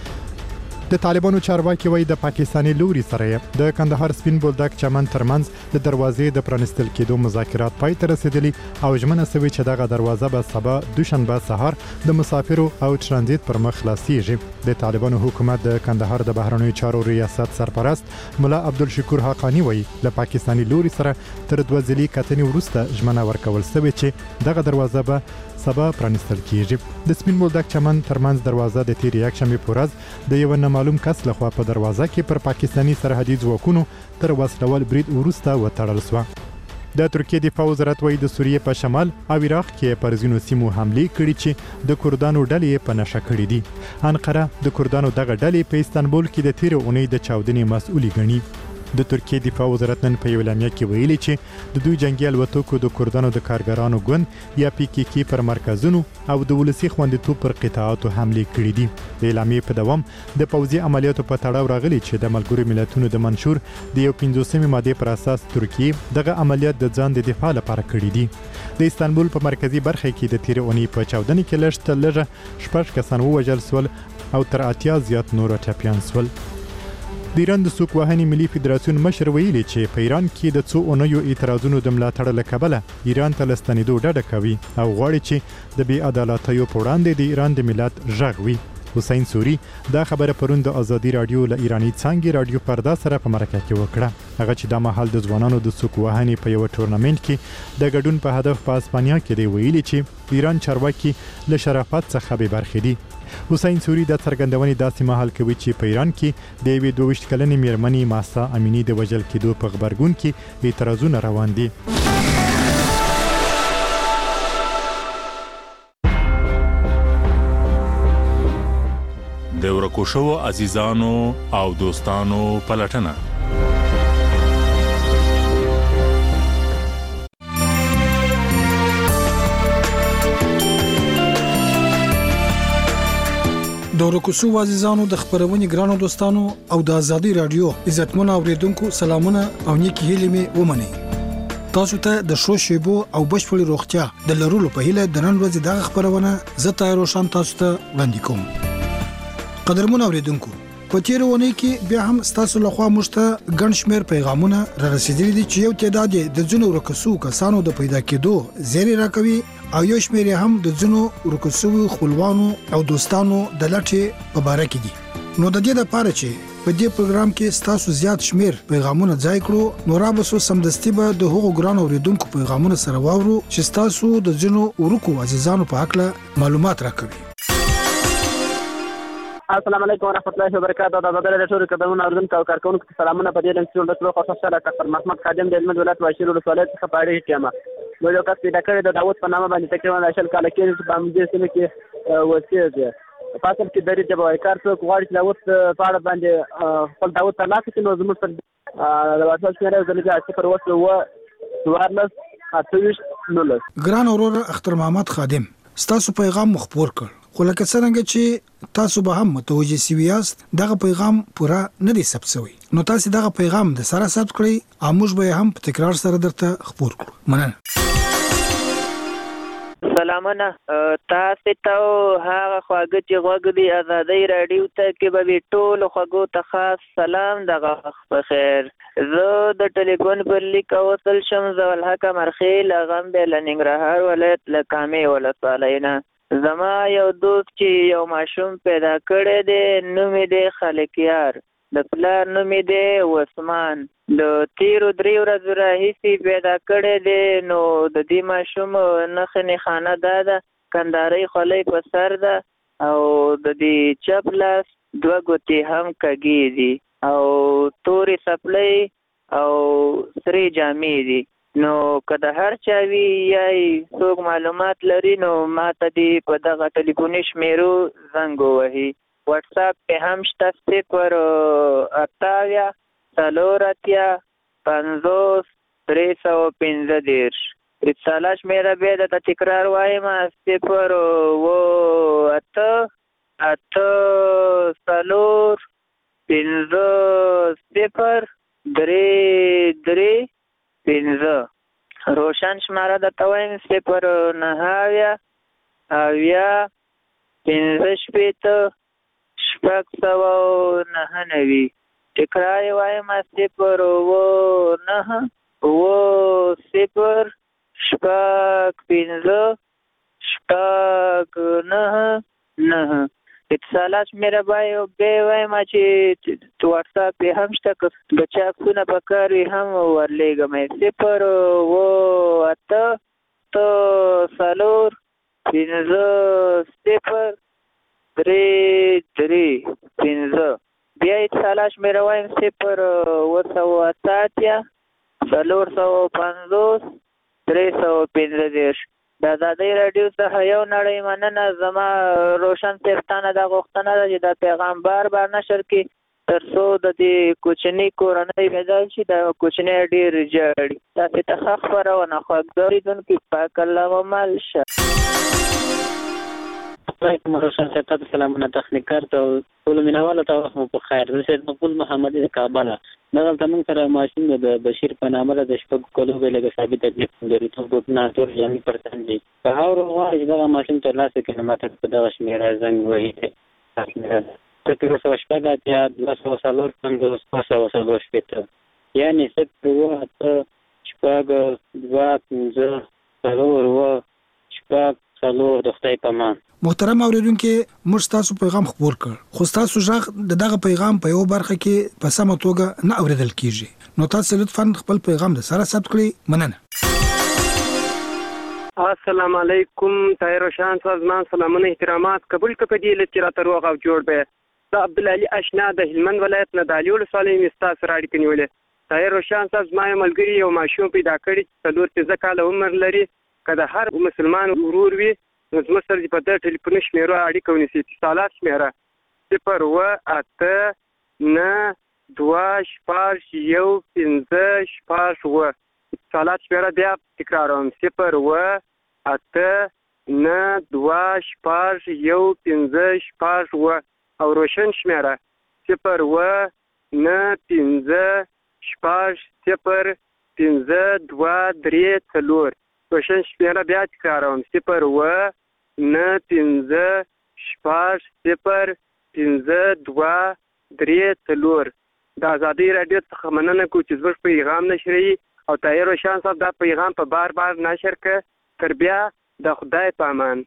د طالبانو چارواکي وایي د پاکستاني لوري سره د کندهار سپین بولدک چمن ترمنځ د دروازې د پرانستل کېدو مذاکرات پای ته رسیدلي او ژمنه شوې چې دغه دروازه به سبا دوشنبه سهار د مسافرو او ترانزیت پر مخ خلاصيږي. د طالبانو حکومت د کندهار د بهرنیو چارو ریاست سرپرست ملا عبدالشکور حقانی وایي له پاکستاني لوري سره تر دوه ځلې کتنې وروسته ژمنه ورکول شوې چې دغه دروازه به سبا پرانستل کیږي. د سپین بولدک چمن ترمنځ دروازه د تیر یک شنبه په ورځ د یو نامعلوم کس لخوا په دروازه کې پر پاکستاني سرحدي ځواکونو تر وسلوال برید وروسته وتړل شو. د ترکیې دفاع وزارت وایي د سوریې په شمال او عراق کې پر ځینو سیمو حملې کړې چې د کردانو ډلې په نشه کړې دي. انقره د کردانو دغه ډلې په استانبول کې د تیر اونۍ د چاودنې مسؤلي ګڼي. د ترکیې دفاع وزارت نن په یو اعلامیه کې ویلي چې د دوی جنگي الوتکو د کردانو د کارګرانو ګوند یا پی کې کې پر مرکزونو او د ولسی خوندیتوب پر قطاعاتو حمله کړې دي. د اعلامیې په دوام د پوځي عملیاتو په تړاو راغلي چې د ملګرو ملتونو د منشور د یو پنځوسمې ماده پر اساس ترکیې دغه عملیات د ځان د دفاع لپاره کړی دي. د استانبول په مرکزی برخه کې د تیر اونۍ په چاودنې کې لږ تر لږه شپږ کسان ووژل شول او تر اتیا زیات نور ټپیان شول. د ایران د سوق وهنې ملي فدراسیون مشر ویلي چې په ایران کې د څو اونیو اعتراضونو د ملاتړ له کبله ایران ته لستنېدو ډډه کوي او غواړي چې د بې عدالتیو په وړاندې د ایران د ملت غږ وي. حسین سوری دا خبره پرون د ازادي رادیو له ایرانی څانګې رادیو پردا سره په مرکه کې وکړه. هغه چې د مهال د ځوانانو د سوق وهنې په یو ټورنمنت کې د ګډون په هدف په اسپانیا کې دی ویلي چې ایران چارواکي له شرافت څخه به برخې دي. حسین سوری د څرګندونې داسې مهال کوي چې په ایران کې د یوې دوه ویشت کلنې میرمنې ماسا امینی د وژل کېدو په خبرګون کې اعتراضونه روان دي. د ورکو شوو عزیزانو او دوستانو پلټنه. د ورکوسو عزیزانو د خبرونې ګرانو دوستانو او د ازادي رادیو عزتمن اوریدونکو سلامونه او نیکی هیلې مې ومني. تاسو ته د شو شیبو او بشپړ روغتیا د لرلو په هیله د نن ورځې د خبرونه زه تایرو شان تاسو ته وړاندې کوم. قدرمن اوریدونکو په تیر ونې کې بیا هم تاسو له خوا مشته ګڼ شمېر پیغامونه را رسیدلي دي چې یو تعداد د ځینو ورکوسو کسانو د پیدا کېدو زیری راکوي او یو شمېر هم د ځینو ورکوسو خپلوانو او دوستانو د لټې په باره کې دي. نو د دې لپاره چې په دې پروګرام کې تاسو زیات شمېر پیغامونه ځای کړو نو را بسو سمدستي به د هغو ګران اوریدونکو پیغامونه سره واورو چې تاسو د ځینو ورکو عزیزانو په حق له معلومات راکوي. السلام علیکم ورحمۃ اللہ وبرکاتہ. د بدر ټول کډونه اردن کا کارکونکو سلامونه په دې لنګ څو د خاصه سره ډاکټر محمد خادم د علم ولایت واشیر ولایت څخه پاړې ټیمه نو یو کس پیدا کړی د داوود په نامه باندې تقریبا شل کال کې په باندې سیمه کې وسیږي فاصل کې درې جواب کار څو غواړي چې داوود په اړه باندې خپل داوود تر لاسه کې نو زموږ په د واسطه سره د لږه صفر وسو و څوارلس اتویش نولس. ګران اورور اختر محمد خادم ستاسو پیغام مخبور کړ خو لکه څنګه چې تاسو به هم متوجه سوي یاست دغه پیغام پورا نه دی ثبت شوی نو تاسو دغه پیغام د سره ثبت کړئ او موږ به هم په تکرار سره درته خبر کړو. مننه. سلامونه تاسو ته هغه خواږه چې غوږ دی آزادۍ رادیو ته کې به ټول خواږو ته خاص سلام دغه په خیر. زه د ټلیفون پر لیک اوصل شم زول حق مرخیل غم به لنګرهار ولایت لکامې ولسوالۍ نه. زما یو دوست چې یو ماشوم پیدا کړی دی نوم یې دی خالقیار د پلار نوم یې دی وسمان د تیرو درې ورځو راهیسې پیدا کړی دی نو د دې ماشوم نښې نښانه دا ده کندارۍ خولۍ په سر ده او د دې چپ لاس دوه ګوتې هم کږې دي او تورې څپلۍ او سرې جامې دي. نو که د هر چا وي یا څوک معلومات لري نو ما ته دې په دغه ټلیفوني شمیرو زنګ ووهي. واټس اپ پې هم شته صفر اته اویا څلور اتیا پنځوس درې سوه پنځه دېرش. رساله شمیره بیا درته تکرار وایم صفر اوه اته اته څلور پنځه صفر درې درې پنځه. روشن شماره درته وایم صفر نهه اویا اویا پنځه شپېته شپږ سوه نهه نوي. تکرار یې وایم صفر اوه نهه اوه صفر شپږ پنځه شپږ نهه نهه. اتصالات شمیره بیا وایم چې واټس اپ یې هم شته که د چا عکسونه په کار وي هم ورلیږم صفر اوه اته اته څلور پنځه صفر درې درې پنځه. بیا اتصالات شمیره وایم صفر اوه سوه اته اتیا څلور سوه پنځوس درې سوه پنځه دېرش. د آزادۍ راډیو څخه یو نړۍ مننه. زما روشن صفتانه دا غوښتنه ده چې دا پیغام بار بار نشر کړي تر څو د دې کوچنۍ کورنۍ بدل شي. دا کوچنۍ ډېر ژاړي. تاسې ته ښه خپرونه خوږ اورېدونکي پاک الله ومال شه. علیکم روشن صاحب تاسو سلامونه تخنیکار ته ټولو مینوالو ته وخت مو په خیر. زه سید مقبول محمد د کابل دغلته موږ سره ماشین د بشیر په نامه د شپږو کلو به لږه ثابت تکلیف لري ټول بوټونه ټول جامې پرتن دي. که هغه غواړي چې دغه ماشین ترلاسه کړي نو ماته په دغه شمېره زنګ وهي صفر سوه شپږ اتیا دوه سوه څلور پنځوس دوه سوه څلور شپېته یعنې صفر اوه اته شپږ دوه پنځه څلور اوه شپږ څلور د خدای په امان. محترم اوریدونکو موږ تاسو پیغام خبر کړ خو تاسو ژغ دغه پیغام په یو برخه کې په سمه توګه نه اوریدل کیږي نو تاسو لطفا خپل پیغام د سره ثبت کړئ. مننه. السلام علیکم طاهر روشن صاحب زما سلامونه احترامات قبول کړئ په دې لچ را تر وغه جوړ به د عبدالعلی اشنا د هلمند ولایت نه د الیول صالح مستاس راډی کنیولې. طاهر روشن صاحب زما ملګری یو ماشوم پیدا کړی څلور پنځه کاله عمر لري. کله هر مسلمان ورور وي نو زما سره په دې ټلیفون شمیره اړیکه ونیسي. اتصالات شمیره صفر اوه اته نه دوه شپږ یو پنځه شپږ اوه. اتصالات شمیره بیا تکراروم صفر اوه اته نه دوه شپږ یو پنځه شپږ اوه. او روشن شمیره صفر اوه نه پنځه شپږ صفر پنځه دوه درې څلور. روشن شمیره بیا تکراروم صفر اوه نه پنځه شپږ صفر پنځه دوه درې څلور. د آزادۍ راډیو څخه مننه کوم چې زموږ پیغام نشروي او طاهر روشن صاحب دا پیغام په بار بار نشر کړه. تر بیا د خدای په امان.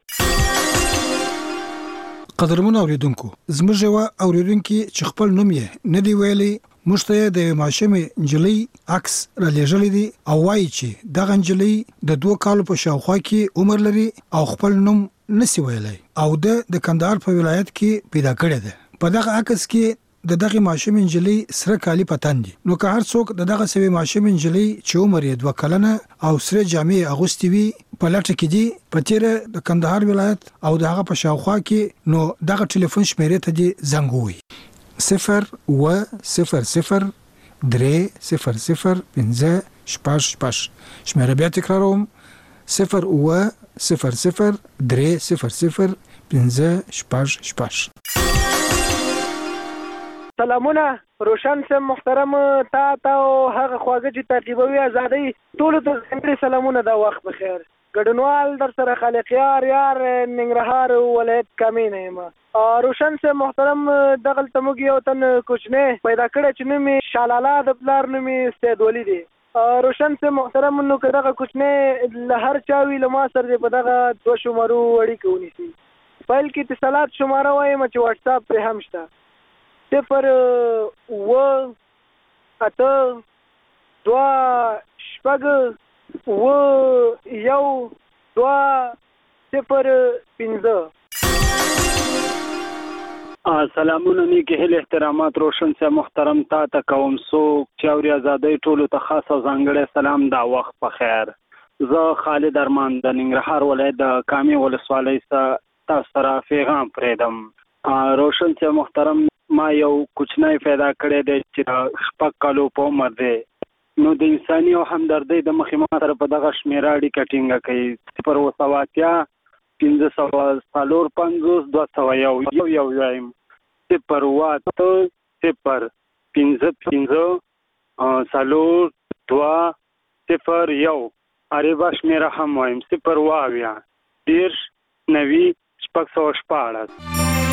قدرمن اوریدونکو زموږ یو اوریدونکو چې خپل نوم یې نه دی ویلي موږ ته د ماشومې نجلۍ عکس را لېږلی دی او وایي چې دغه نجلۍ د دوه کالو په شاوخوا کې عمر لري او خپل نوم نسی ویلی او د د کندهار په ولایت کې پیدا کړې ده. په دغه عکس کې د دغه ماشوم انجلي سره کالی پتان دي. نو که هر څوک د دغه سوي ماشوم انجلي چې عمر یې دوه کلنه او سره جامې اغوستي وي په لټه کې دي په تیر د کندهار ولایت او دغه په شاوخوا کې، نو دغه ټلیفون شمیرې ته دي زنګ ووي صفر و صفر صفر درې صفر صفر پنځه شپږ شپږ. شمیره بیا تکراروم صفر و صفر صفر درې صفر صفر پنځه شپږ شپږ. سلامونه روشن سم محترم تا تا او هغه خواږه چې تعقیبوي ازادي ټول ته څنګه سلامونه دا وخت بخیر. ګډنوال در سره خالقیار یار ننګرهار ولایت کامینه ما روشن سم محترم دغل تموږ یو تن کوچنه پیدا کړ چې نومي شالالا د بلار نومي سید ولی دی. روشن سم محترم نو کداغه کوچنه له هر چاوي له ما سره په دغه دو شمارو وړي کوي سي فایل کې اتصالات شماره وایم چې واتس اپ په هم شته صفر و اته دوا شپږ و یو دوا صفر پنځه. سلامونه نیک هیله احترامات روشن سه محترم تا ته کوم سو چاوري ازادي ټولو ته خاص او ځانګړی سلام دا وخت په خیر. زه خالد ارمان د ننګرهار ولایت د کامي ولسوالۍ څخه تاسو سره پیغام پرېدم. روشن سه محترم ما یو کوچنی پیدا کړی دی چې شپږ کالو په عمر دی. نو د انساني او همدردۍ د مخې ما سره په دغه شمیره اړیکه ټینګه کوي صفر اوه سوه اتیا پنځه سوه څلور پنځوس دوه سوه یو یو یو وایم صفر اوه اته صفر پنځه پنځه څلور دوه صفر یو عربه شمیره هم وایم صفر اوه اویا دېرش نوي شپږ سوه شپاړس.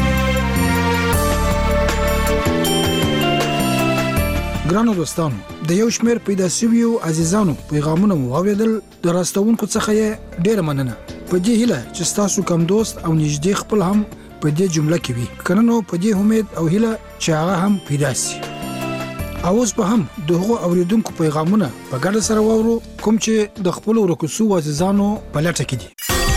ګرانو دوستانو د یو شمېر پیدا شویو عزیزانو پیغامونه مو واوریدل، د راستونکو څخه یې ډېره مننه. په دې هیله چې ستاسو کم دوست او نږدې خپل هم په دې جمله کې وي، کنه نو په دې امید او هیله چې هغه هم پیدا شي. اوس به هم دغه اوریدونکو پیغامونه په ګډه سره واورو کوم چې د خپل ورکوسو عزیزانو په لټه کې دي.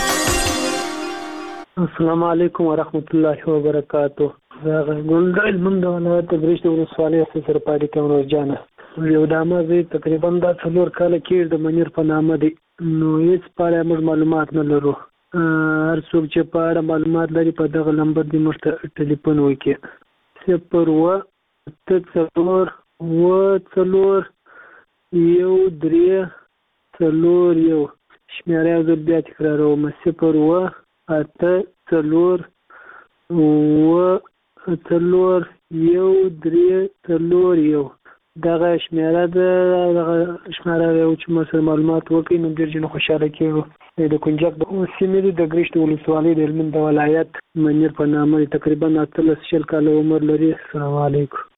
السلام علیکم ورحمت الله وبرکاتہ. زه ګوندل من د ولایت برشت ولسوالۍ سره پاتې کوم روزانه یو دامه زه تقریبا دا څلور کاله کې د منیر په نامه دي. نو هیڅ په اړه معلومات نه لرو. هر څوک چې په اړه معلومات لري په دغه نمبر دی موږ ته ټلیفون وکړي صفر اوه اته څلور اوه څلور یو درې څلور یو. شمیره زه بیا تکراروم صفر اوه اته څلور اوه څلور یو درې څلور یو. دغه شمیره ده دغه شمیره یو چې موږ سره معلومات وکړي نو ډېر جنو خوشحاله کېږو. د کنجک د سیمې د ګرشت ولسوالۍ د هلمند ولایت منیر په نامه تقریبا اتلس شل کاله عمر لري. السلام علیکم.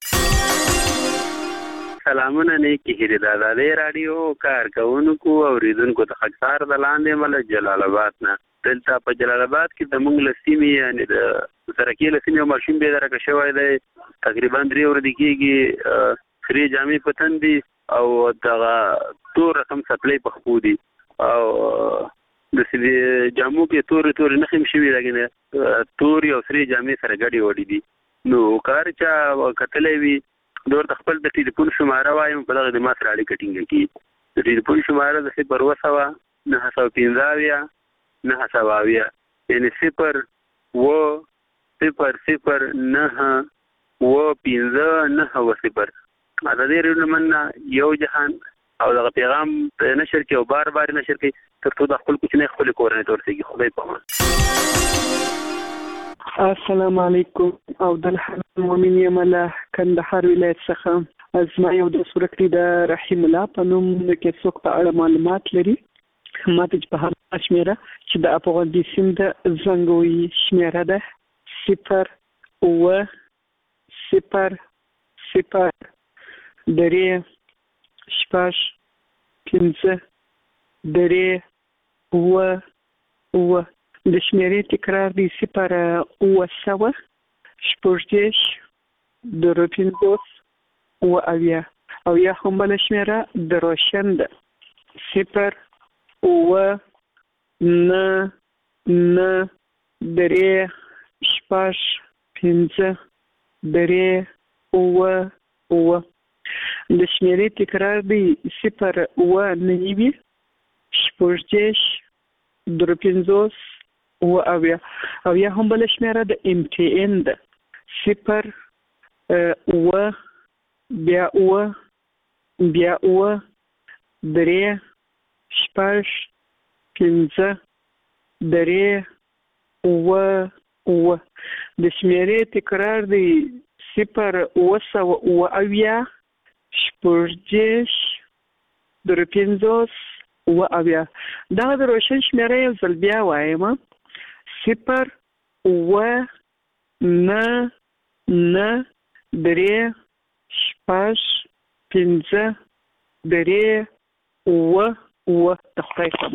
سلامونه نیکی هیله د ازادي رادیو کارکونکو او اوریدونکو ته خاصار د لاندې مل جلال آباد نه. دلته په جلال آباد کې د مونږ لسیمې یعنی د سرکی لسیمې ماشوم به درکه شوی دی تقریبا درې ورځې کېږي. خري جامې پتن دي او دغه تور رقم سپلای په خو دي او د سې جامو کې تور تور نه خیم شوی راګنه تور او سري جامې سره ګډي وډي دي. نو کار چا کتلې وی دور د خپل د ټلیفون شماره وایم په دغه د ما سره اړیکه ټینګه کی. د ټلیفون شماره د صفر اوه سوه نهه سوه پنځه اویا نهه سوه اویا یعنی صفر اوه صفر صفر نهه اوه پنځه نهه اوه صفر. ازادي رادیو مننه یو جهان او دغه پیغام نشر کې او بار بار نشر کې تر څو د خپل کوچنی خپل کورنۍ تورسيږي. خدای په امان. السلام علیکم او د المؤمن یمله کندهار ولایت څخه ازما یو د سورکټي د رحیم الله په نوم کې څوک په اړه معلومات لري. ماته په هغه شمیره چې د افغان د سیم د زنګوي شمیره ده صفر اوه صفر صفر درې شپږ پنځه درې اوه اوه. د شمیرې تکرار دی صفر اوه سوه شپږ دېرش درې پنځوس اوه اویا او یا هم بله شمیره د روشن ده صفر اوه نهه نهه درې شپږ پنځه درې اوه اوه. د شمیرې تکرار دی صفر اوه نهه وي شپږ دېرش درې پنځوس اوه اویا. او یا هم بله شمیره د ام ټي ان ده صفر اوه بیا اوه بیا اوه درې شپږ پنځه درې اوه اوه. د شمیرې تکرار دی صفر اوه سوه اوه اویا شپږ دېرش درې پنځوس اوه اویا. دغه د روشن شمیره یو ځل بیا وایم صفر اوه نه نه درې شپږ پنځه درې اوه اوه. د خدای په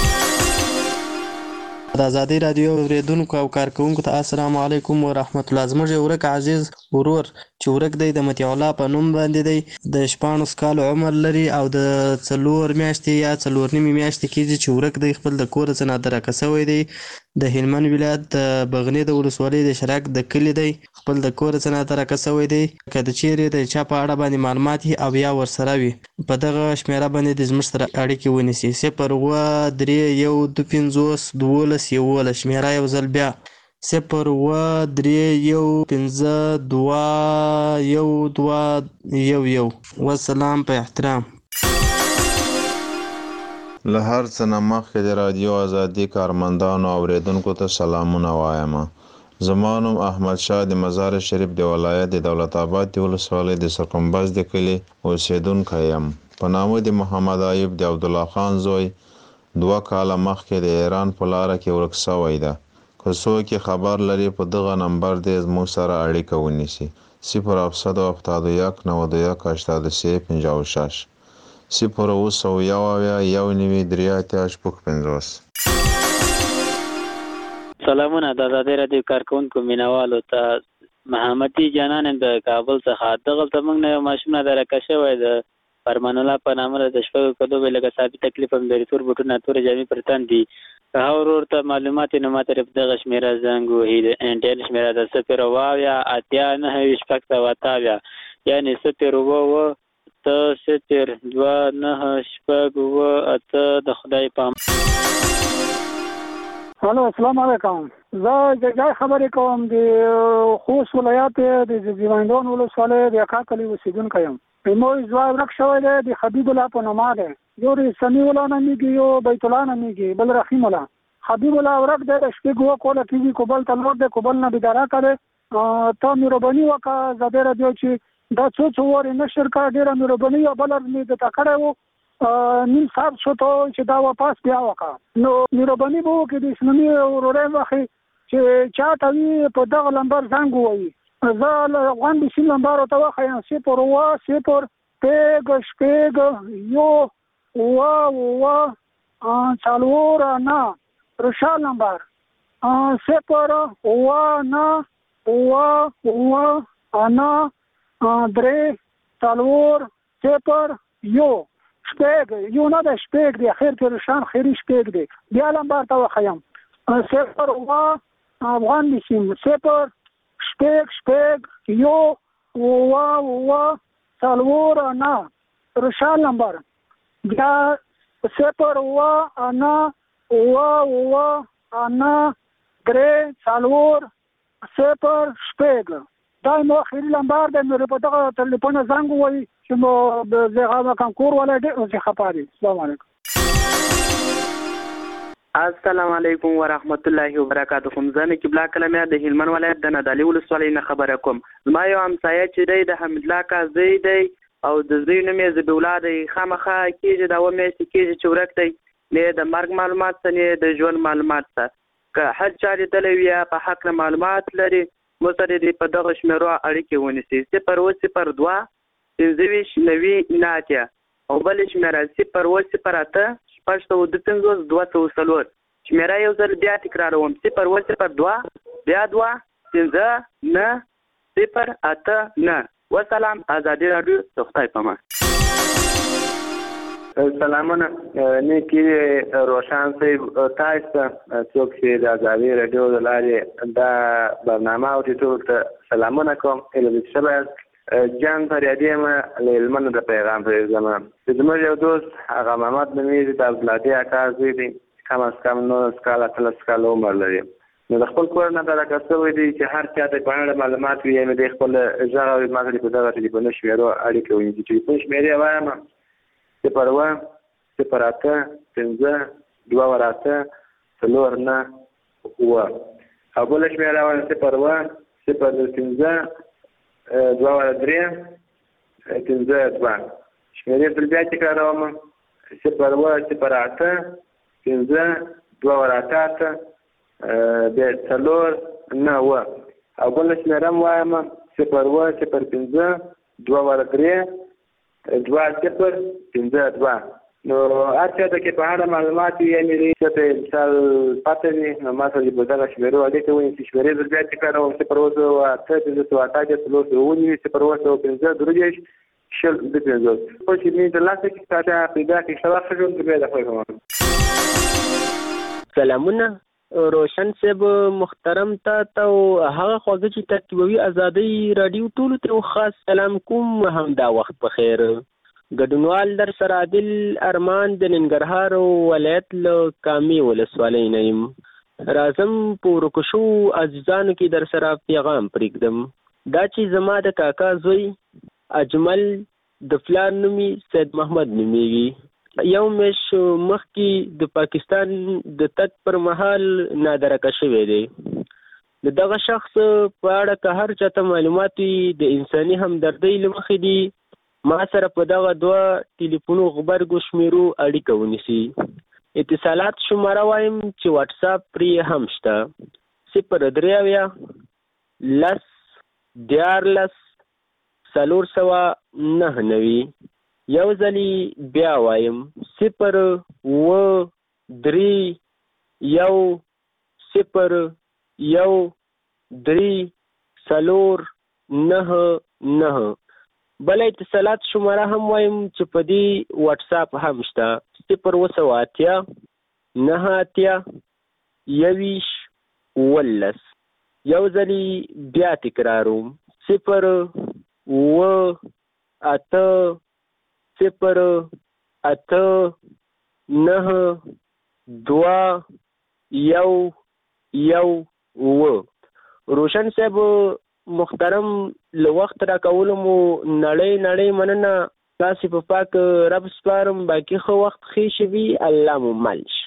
د ازادي رادیو اوریدونکو او کارکونکو ته السلام علیکم ورحمت الله. زموږ یو ورک عزیز ورور چې ورک دی د مطیع الله په نوم باندې دی، د شپاړس کالو عمر لري او د څلور میاشتې یا څلور نیمې میاشتې کېږي چې ورک دی. خپل د کور څخه نادرکه شوی دی. د هلمند ولایت د بغنی د ولسوالۍ د شراک د کلي دی. خپل د کور څخه نادرکه شوی دی. که د چیرې د چا په اړه باندې معلومات او یا ورسره وي په دغه شمیره باندې د زموږ سره اړیکې ونیسي. صفر اوه درې یو دوه پنځوس دولس یولس. شمیره یو ځل بیا صفر اوه درې یو پنځه دوه یو دوه یو یو. والسلام په احترام. له هر څه نه مخکې د رادیو ازادي کارمندانو او اوریدونکو ته سلامونه وایم. زما نوم احمد شاه د مزار شریف د ولایت د دولت آباد د ولسوالۍ د سرکمباز د کلي اوسیدونکی یم. په نامه د محمد ایوب د عبدالله خان زوی دوه کاله مخکې د ایران په لاره کې ورک شوی ده. که څوک خبر لري په دغه نمبر دی زموږ سره اړیکه ونیسي. صفر هفتصد و هفتاد و یک نود و یک هشتاد و سه پنجاه و شش صفر اوه سوه یو اویا یو نوي درې اتیا شپږ پنځوس. سلامونه د ازادي رادیو کارکونکو مینوالو ته. محمدي جانان د کابل څخه. دغلته موږ نه یو ماشوم نادرکه شوی د فرمان الله په نامه د شپږو کلو به لږ ثابت تکلیف هم لري. تور بوټونه تورې جامې پر تن دي. که هغه ورور ته معلومات نو ما ته دغه شمیره زنګ وهي. د انټل شمیره د صفر اوه اویا اتیا نهه ویشت شپږ سوه اته اویا یعنې صفر اوه اوه اته صفر دوه نهه شپږ اوه اته. د خدای پام. الو السلام علیکم. زه د ځای خبرې کوم. د خوست ولایت د زیوندون ولسوالۍ د اکا کلي اوسیدونکی یم. موږ ځوای ورک شوی دی د حبیب الله په نوم دی. یو سمیع الله نومیږي یو بیت الله نومیږي بل رحیم الله. حبیب الله ورک دی د شپې ګوه کوله کېږي کوبل ته لوړ دی کوبل نه بیداره کړی. ته مهرباني وکړه ازادي رادیو چې دا څو څو وارې نشر کړه. ډېره مهرباني او بله مې درته کړی و نیم ساعت شو ته چې دا واپس بیا وکړه. نو مهرباني به وکړي د اسلامي ورورۍ مخې چې چا ته وي په دغه نمبر زنګ ووایي. زه له افغان بیسي نمبر ورته وښیم صفر اوه صفر شپږ شپږ یو اوه اوه څلور نه روشن نمبر صفر اوه نه اوه اوه نه درې څلور صفر یو شپږ یو نه ده شپږ دی خیر کې روشن خیري شپږ دی. بیا نمبر ته وښیم صفر اوه افغان بیسي صفر شپږ شپږ یو اوه اوه څلور نه روشن نمبر. بیا صفر اوه نه اوه اوه نه درې څلور صفر شپږ. دا مو اخري نمبر دی. مې په دغه ټلیفون زنګ ووایي چې مو د هغه کانکور والا ډېر څه خفه دي. السلام علیکم. السلام علیکم ورحمت الله وبرکاته. زه نقیب الله کلمه د هلمند ولایت د نادعلي ولسوالۍ نه خبره کوم. زما یو همسایه چې دی د حمید الله کازی دی او د زوی نوم یې ذبیح الله دی. خامخا کېږي دا اووه میاشتې کېږي چې ورک دی. نه د مرګ معلومات څه نه د ژوند معلومات څه. که هر چا لیدلی وي یا په حق نه معلومات لري موږ سره دې په دغه شمیرو اړیکې ونیسي. صفر اوه صفر دوه پنځه ویشت نوي نه اتیا او بلې شمیره صفر اوه صفر اته شپږ سوه دوه پنځوس دوه سوه څلور. شمیره یو ځل بیا تکراروم صفر اوه صفر دوه بیا دوه پنځه نه صفر اته نه. وسلام. ازادي رادیو د خدای په امان. سلامونه نیکی روشن صاحب تاسو ته څوک چې د ازادي رادیو د لارې دا برنامه اوري ټول ته سلامونه کوم. اله شبه جان فریادی ما لمن د پیغام پر زمان زموږ یو دوست هغه محمد نومیږي د عبدالهادي اکا زوی دی، کم از کم نو سکاله اتلس کاله عمر لري. نو د خپل کور نه دا کسوي دي چې هر چا ته په اړه معلومات وي، یعنې د خپل ژغه او ماته په دغه ټلیفون شمیرو اړیکه ونیسي. ټلیفون شمیرې وایم صفر اوه صفر اته پنځه دوه ور اته څلور نه اوه، او بله شمېره وایم صفر اوه صفر پنځه دوه ور درې پنځه دوه. شمېرې بل بیا تکراروم صفر اوه صفر اته پنځه دوه ور اته اته بیا څلور نه اوه، او بله شمېره هم وایم صفر اوه صفر پنځه دوه ور درې دوه صفر پنځه دوه. نو هر چا ته کې په اړه معلومات وي، یعنې څه ته مثال پته وي، نو ما سره په دغه شمېرو اړیکه ونیسي. شمېرې زه بیا تکراروم صفر اوه سوه اته پنځه سوه اته اتیا څلور سوه اووه نوي صفر اوه سوه پنځه درې دېرش شل دوه پنځوس. خو چې مې د لاسه کې تاته پیدا کړي ښه وخت ژوند کې بیا د خوښ کوم. سلامونه روشن صاحب محترم تا ته هغه خواږه چې ترتیبوي ازادي رادیو ټولو ته خاص سلام کوم. همدا وخت په خیر. ګډونوال در سره عادل ارمان د ننګرهار ولایت له کامې ولسوالۍ نه یم. راځم په ورکو شوو عزیزانو کې در سره پیغام پرېږدم. دا چې زما د کاکا زوی اجمل د پلار نومي سید محمد نومیږي. یو میش مخکې د پاکستان د تګ پر مهال نادرکه شوی دی. د دغه شخص په اړه که هر چاته معلومات وي د انساني همدردۍ له مخې دي ما سره په دغه دوه ټلیفونو غبرګو شمیرو اړیکه ونیسي. اتصالات شماره وایم چې واټساپ پرې هم شته صفر درې اویا لس دیارلس څلور سوه نهه نوي. یو ځلې بیا وایم صفر اوه درې یو صفر یو درې څلور نهه نهه. بله اتصالات شماره هم وایم چې په دې واټساپ هم شته صفر اوه سوه اتیا نهه اتیا یوویشت اوولس. یو ځلې بیا تکراروم صفر اوه اته صفر اته نهه دوه یو یو اوه. روشن صاحب محترم له وخت راکولو مو نړۍ نړۍ مننه. تاسې په پاک رب سپارم. باقي ښه وخت ښې شي وي. الله مو مل شي.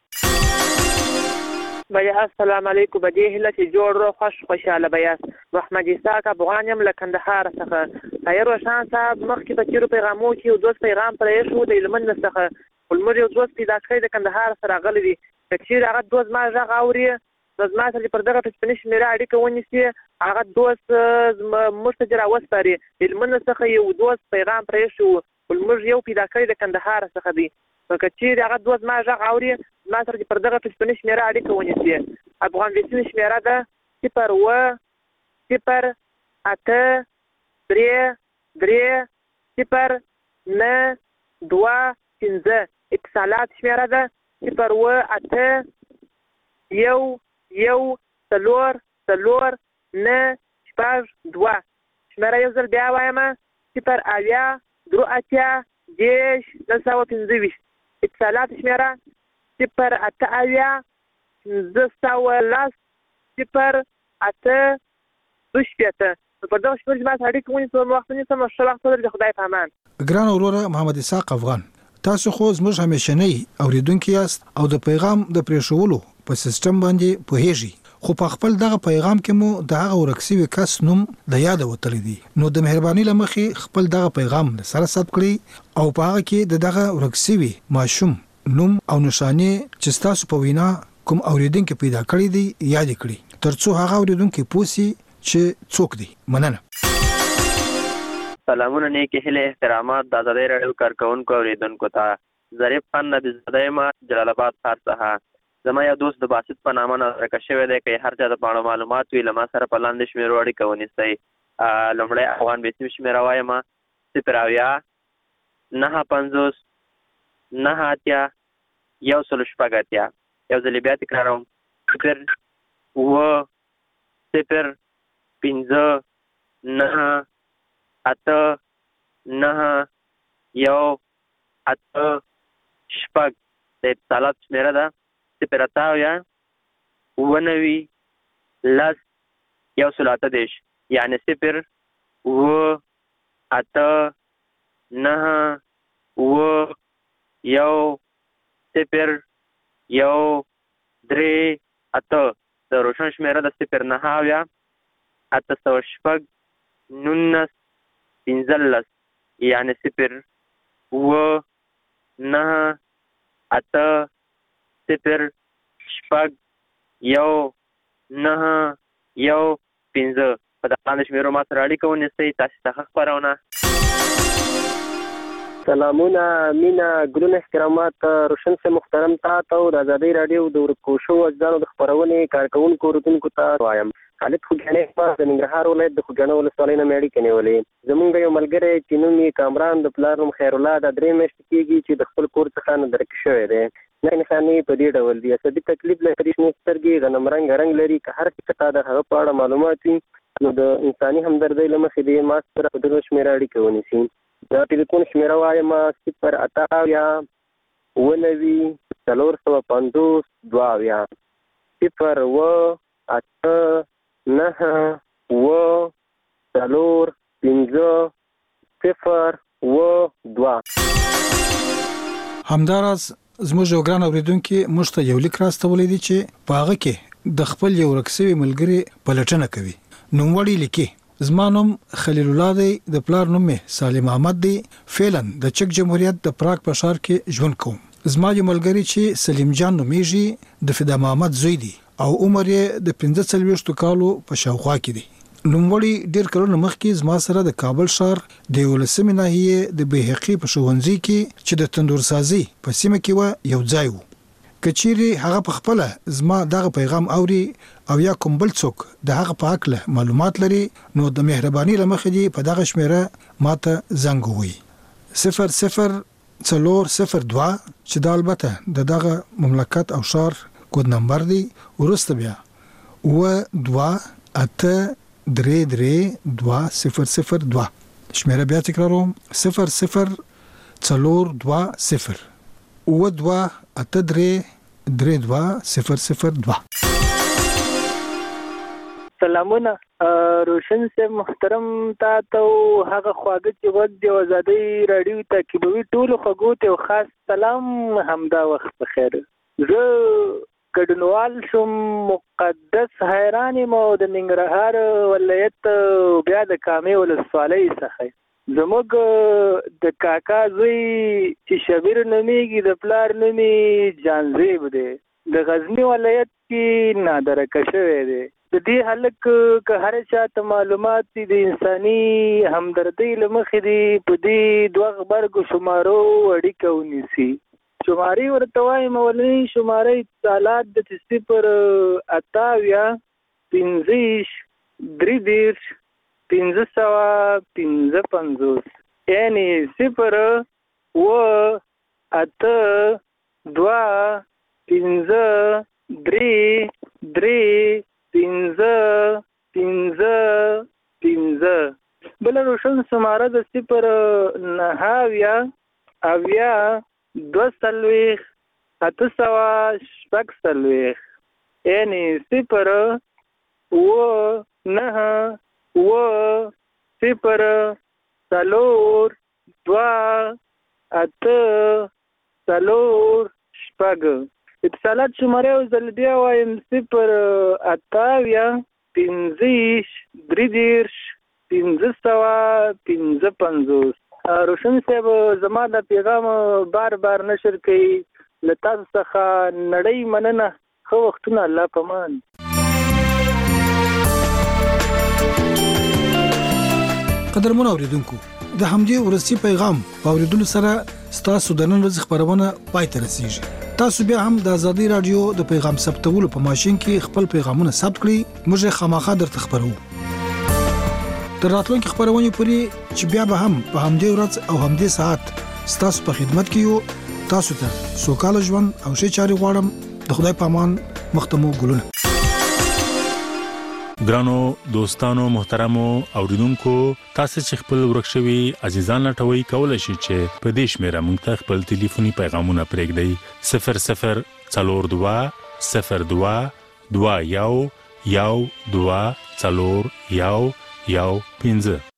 بیا السلام علیکم. به دې هیله چې جوړ رو خوش خوشحاله به یاست. محمد اسحاق افغان یم له کندهار څخه. طاهر روشن صاحب مخکې په تېرو پیغامو کې یو دوست پیغام پرې شو د هلمند څخه ولمر یو دوست پیدا کړی د کندهار سره راغلی دی. که چېرې هغه دوست ما غږ اوري نو زما سره پر دغه ټلیفوني شمېره اړیکه ونیسي. هغه دوست موږ ته دې راوسپاري. هلمند څخه یو دوست پیغام پرې شو ولمر یو پیدا کړی د کندهار څخه دی. نو که چېرې هغه دوست ما غږ اوري ما سره پر دغه ټلیفوني شمېره اړیکه ونیسي. افغان ویسین شمېره ده صفر اوه صفر اته درې درې صفر نه دوه پنځه. اتصالات شمېره ده صفر اوه اته یو یو څلور څلور نه شپږ دوه. شمېره یو ځل بیا وایم صفر اویا درې اتیا دېرش نهه سوه پنځه ویشت. اتصالات شمېره صفر اته اویا پنځه سوه لس صفر اته دوه شپېته. په دغه شمېر چې ما سره اړیکه ونیسم وخت ونیسم ښه وخت ولرئ. د خدای په امان. ګران وروره محمد اسحاق افغان، تاسو خو زموږ همیشنی اوریدونکي یاست او د پیغام د پرېښولو په سیستم باندې پوهیږئ. خو په خپل دغه پیغام کې مو د هغه ورک شوي کس نوم د یاده وتلی دی. نو د مهرباني له مخې خپل دغه پیغام سره ثبت کړئ او په هغه کې د دغه ورک شوي ماشوم نوم او نشانې چې ستاسو په وینا کوم اوریدونکي پیدا کړی دی یاد کړئ ترڅو هغه اوریدونکي پوه شي چې څوک دی. مننه. سلامونه نیکی هیله احترامات د ازادۍ راډیو کارکونکو اوریدونکو ته. ظریف خان نبی زاده یم جلال آباد ښار څخه. زما یو دوست د باسط په نامه نارکه شوی دی. که هر چا د په اړه معلومات وي له ما سره په لاندې شمېرو اړیکه ونیسئ. لومړی افغان بیسیم شمېره وایم صفر اویا نهه پنځوس نه اتیا یو سل شپږ اتیا. یو ځل بیا تکراروم صفر اوه صفر پنځه نه اته نه یو اته شپږ د اتصالات شمیره ده. صفر اته اویا اوه نوي لس یو سل اته دېرش یعنې صفر اوه اته نه اوه یو صفر یو درې اته. د روشن شمیره د صفر نهه اویا اته سوه شپږ نولس پنځلس یعنې صفر اوه نه اته صفر شپږ یو نه یو پنځه. په دغه باندې شمیرو ما سره اړیکه ونیسئ. تاسې ته ښه خپرونه. سلامونه، مینه، ګلونه، احترامات روشن سے محترم تا ته د ازادۍ راډیو د ورکوشو اجزانو د خپرونې کارکوونکو اورېدونکو ته وایم. خالد خوږیاڼی د ننګرهار ولایت د خوږیاڼو ولسوالۍ نه مې اړیکې نیولې. زمونږ یو ملګری چې نوم یې کامران د پلار نوم خیرالله دا درې میاشتې کېږي چې د خپل کور څخه نندرک شوی دی. نښې نښانې په دې ډول دي: عصبي تکلیف لري، شنې سترګې، غنم رنګ رنګ لري. که هر څه ته د هغه په اړه معلومات وي نو د انساني همدردۍ له مخې دې ما سره په دغه شمېره اړیکه ونیسي. د ټلیفون شمېره وایم صفر اته اویا اوه نوي څلور سوه پنځوس دوه اویا صفر اوه اته نهه اوه څلور پنځه صفر اوه دوه. همداراز زموږ یو ګران اورېدونکي موږ ته یو لیک راستولی دی چې په هغه کې د خپل یو ورک سوي ملګري پلټنه کوي. نوموړی لیکي: زما نوم خلیل الله دی، د پلار نوم مې سالم احمد دی. فعلا د چک جمهوریت د پراګ په ښار کې ژوند کوم. زما یو ملګری چې سلیم جان نومیږي د فدا محمد زوی دی او عمر یې د پنځه څلوېښتو کالو په شاوخوا کې دی. نوموړی ډېر کلونه مخکې زما سره د کابل ښار د یولسمې ناحیې د بیحقي په ښوونځي کې چې د تندورسازي په سیمه کې و یو ځای و. که چیرې هغه په خپله زما دغه پیغام اوري او یا کوم بل څوک د هغه په هکله معلومات لري نو د مهرباني له مخې دې په دغه شمېره ماته زنګ ووهي. صفر صفر څلور صفر دوه چې دا البته د دغه مملکت او ښار کود نمبر دی. وروسته بیا اوه دوه اته درې درې دوه صفر صفر دوه. شمېره بیا تکراروم: صفر صفر څلور دوه صفر اوه دوه اته درې درې دوه صفر صفر دوه. سلامونه، روشن سے محترم تا ته هغه خواږه چې وخت د ازادۍ راډیو تعقیبوي ټولو خوږو ته خاص سلام. همدا وخت بخیر. زه ګډونوال شوم مقدس حیران یم د ننګرهار ولایت بیا د کامې ولسوالۍ څخه. زموږ د کاکا زوی چې شبیر نومیږي د پلار نومي جانزیب دی، د غزنی ولایت کې نادرکه شوی دی. د دې هلک که هر چاته معلومات دي د انساني همدردۍ له مخې دي په دې دوه غبرګو شمارو اړیکه ونیسي. شمارې ورته وایم: اولنۍ شماره اتصالات د صفر اته اویا پنځه ویشت درې دېرش پنځه سوه پنځه پنځوس یعنې صفر اوه اته دوه پنځه درې درې پنځه پنځه پنځه. بله روشن شماره د صفر نهه اویا اویا دوه څلوېښت اته سوه شپږ څلوېښت یعنې صفر اوه نهه اوه صفر څلور دوه اته څلور شپږ. اتصالات شماره یو ځل بیا وایم: صفر اته اویا پنځه ویشت درې دېرش پنځه سوه پنځه پنځوس. روشن صاحب زما د پیغام بار بار نشر کوي. له تاسو څخه نړۍ مننه. ښه وختونه، الله پامان. قدرمن اوریدونکو، د همدې ورسي پیغام په اوریدلو سره ستاسو د نن ورځې خبرونه پای ته رسیږي. تاسو بیا هم د ازادۍ راډیو د پیغام ثبتولو په ماشين کې خپل پیغامونه ثبت کړئ. موږ خامخا درته خبرو. تر راتلونکي خبرونه پورې چې بیا به هم په همدې ورځ او همدې ساعت ستاسو په خدمت کې یو. تاسو ته سوکاله ژوند او ښه چاري غواړم. د خدای په امان. مختمو ګلونه. ګرانو دوستانو محترمو اوریدونکو، تاسو چې خپل ورکشوي عزیزان لټوي کولای شئ چې په دې شمیره موږ ته خپل ټلیفوني پیغامونه پرېږدئ. صفر صفر څلور دوه صفر دوه دوه یو یو دوه څلور یو یو پنځه.